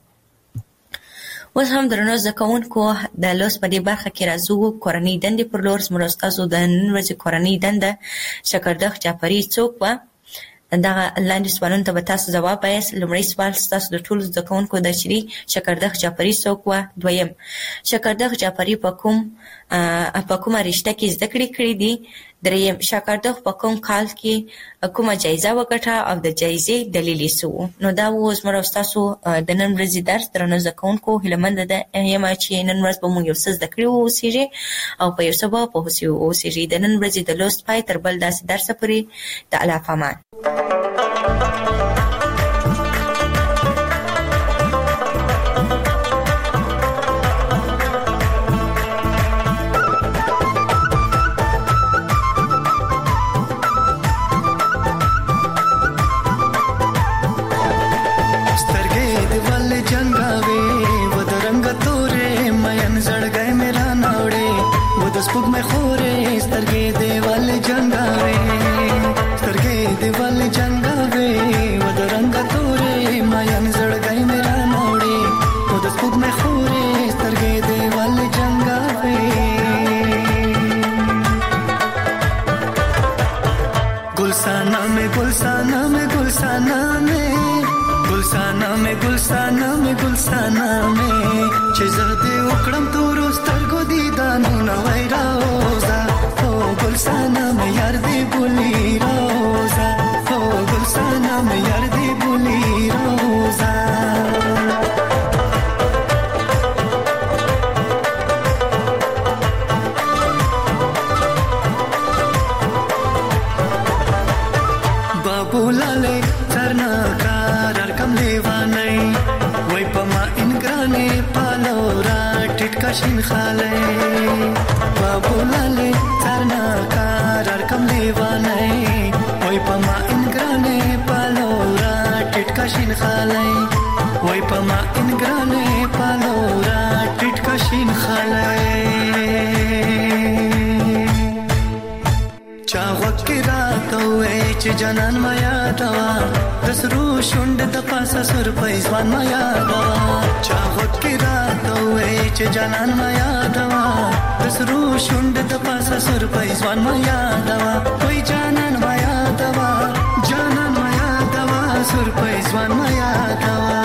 اوس هم درنو زده کوونکو، د لوست په دې برخه کې راځو کورنۍ دندې پر لور. زموږ او ستاسو د نن ورځې کورنۍ دنده شکردوخ جعفری څوک وه؟ دغه لاندې سوالونو ته به تاسو ځواب وایاست. لومړی سوال ستاسو د ټولو زده کوونکو دا چې شکردوخ جعفری څوک وه؟ دویم، شکردوخ جعفری په کوم په کومه رشته کې زده کړې کړې دي؟ دریم، شکردوخ په کوم کال کې کومه جایزه وګټه او د جایزې دلیل یې څه و؟ نو دا و زموږ او ستاسو د نن ورځې درس. درنو زده کوونکو، هیله ده یم چې نن ورځ به موږ یو څه زده کړي واوسېږي او په یو څه به پوه واوسېږي. د نن ورځې د لوست پای تر بل داسې درسه پورې د الله په امان. स्पुक में खोरे स्तरगे देवाल जंगावे स्तरगे देवाल जंगावे वद रंग तोरे مې ګلستانه مې ګلستانه مې چې زه دې وکړم تور سترګو دي دانو نو وای راوزا او ګلستانه مې یار دې بولی روزا او ګلستانه مې یار دې بولی روزا بولاله ترنا کار کم دیوانه وای پما انګرانه پالورا ټټ کاشین خاله بولاله ترنا کار کم دیوانه وای پما انګرانه پالورا ټټ کاشین خاله وای پما انګرانه پالورا ټټ کاشین خاله چا وکړه چې جنان ما یادوا د سرو شوند د پاسه سر پېزوان ما یادوا چا وکړه چې جنان ما یادوا د سرو شوند د پاسه سر پېزوان ما یادوا وای جنان ما یادوا جنان ما یادوا سر پېزوان ما یادوا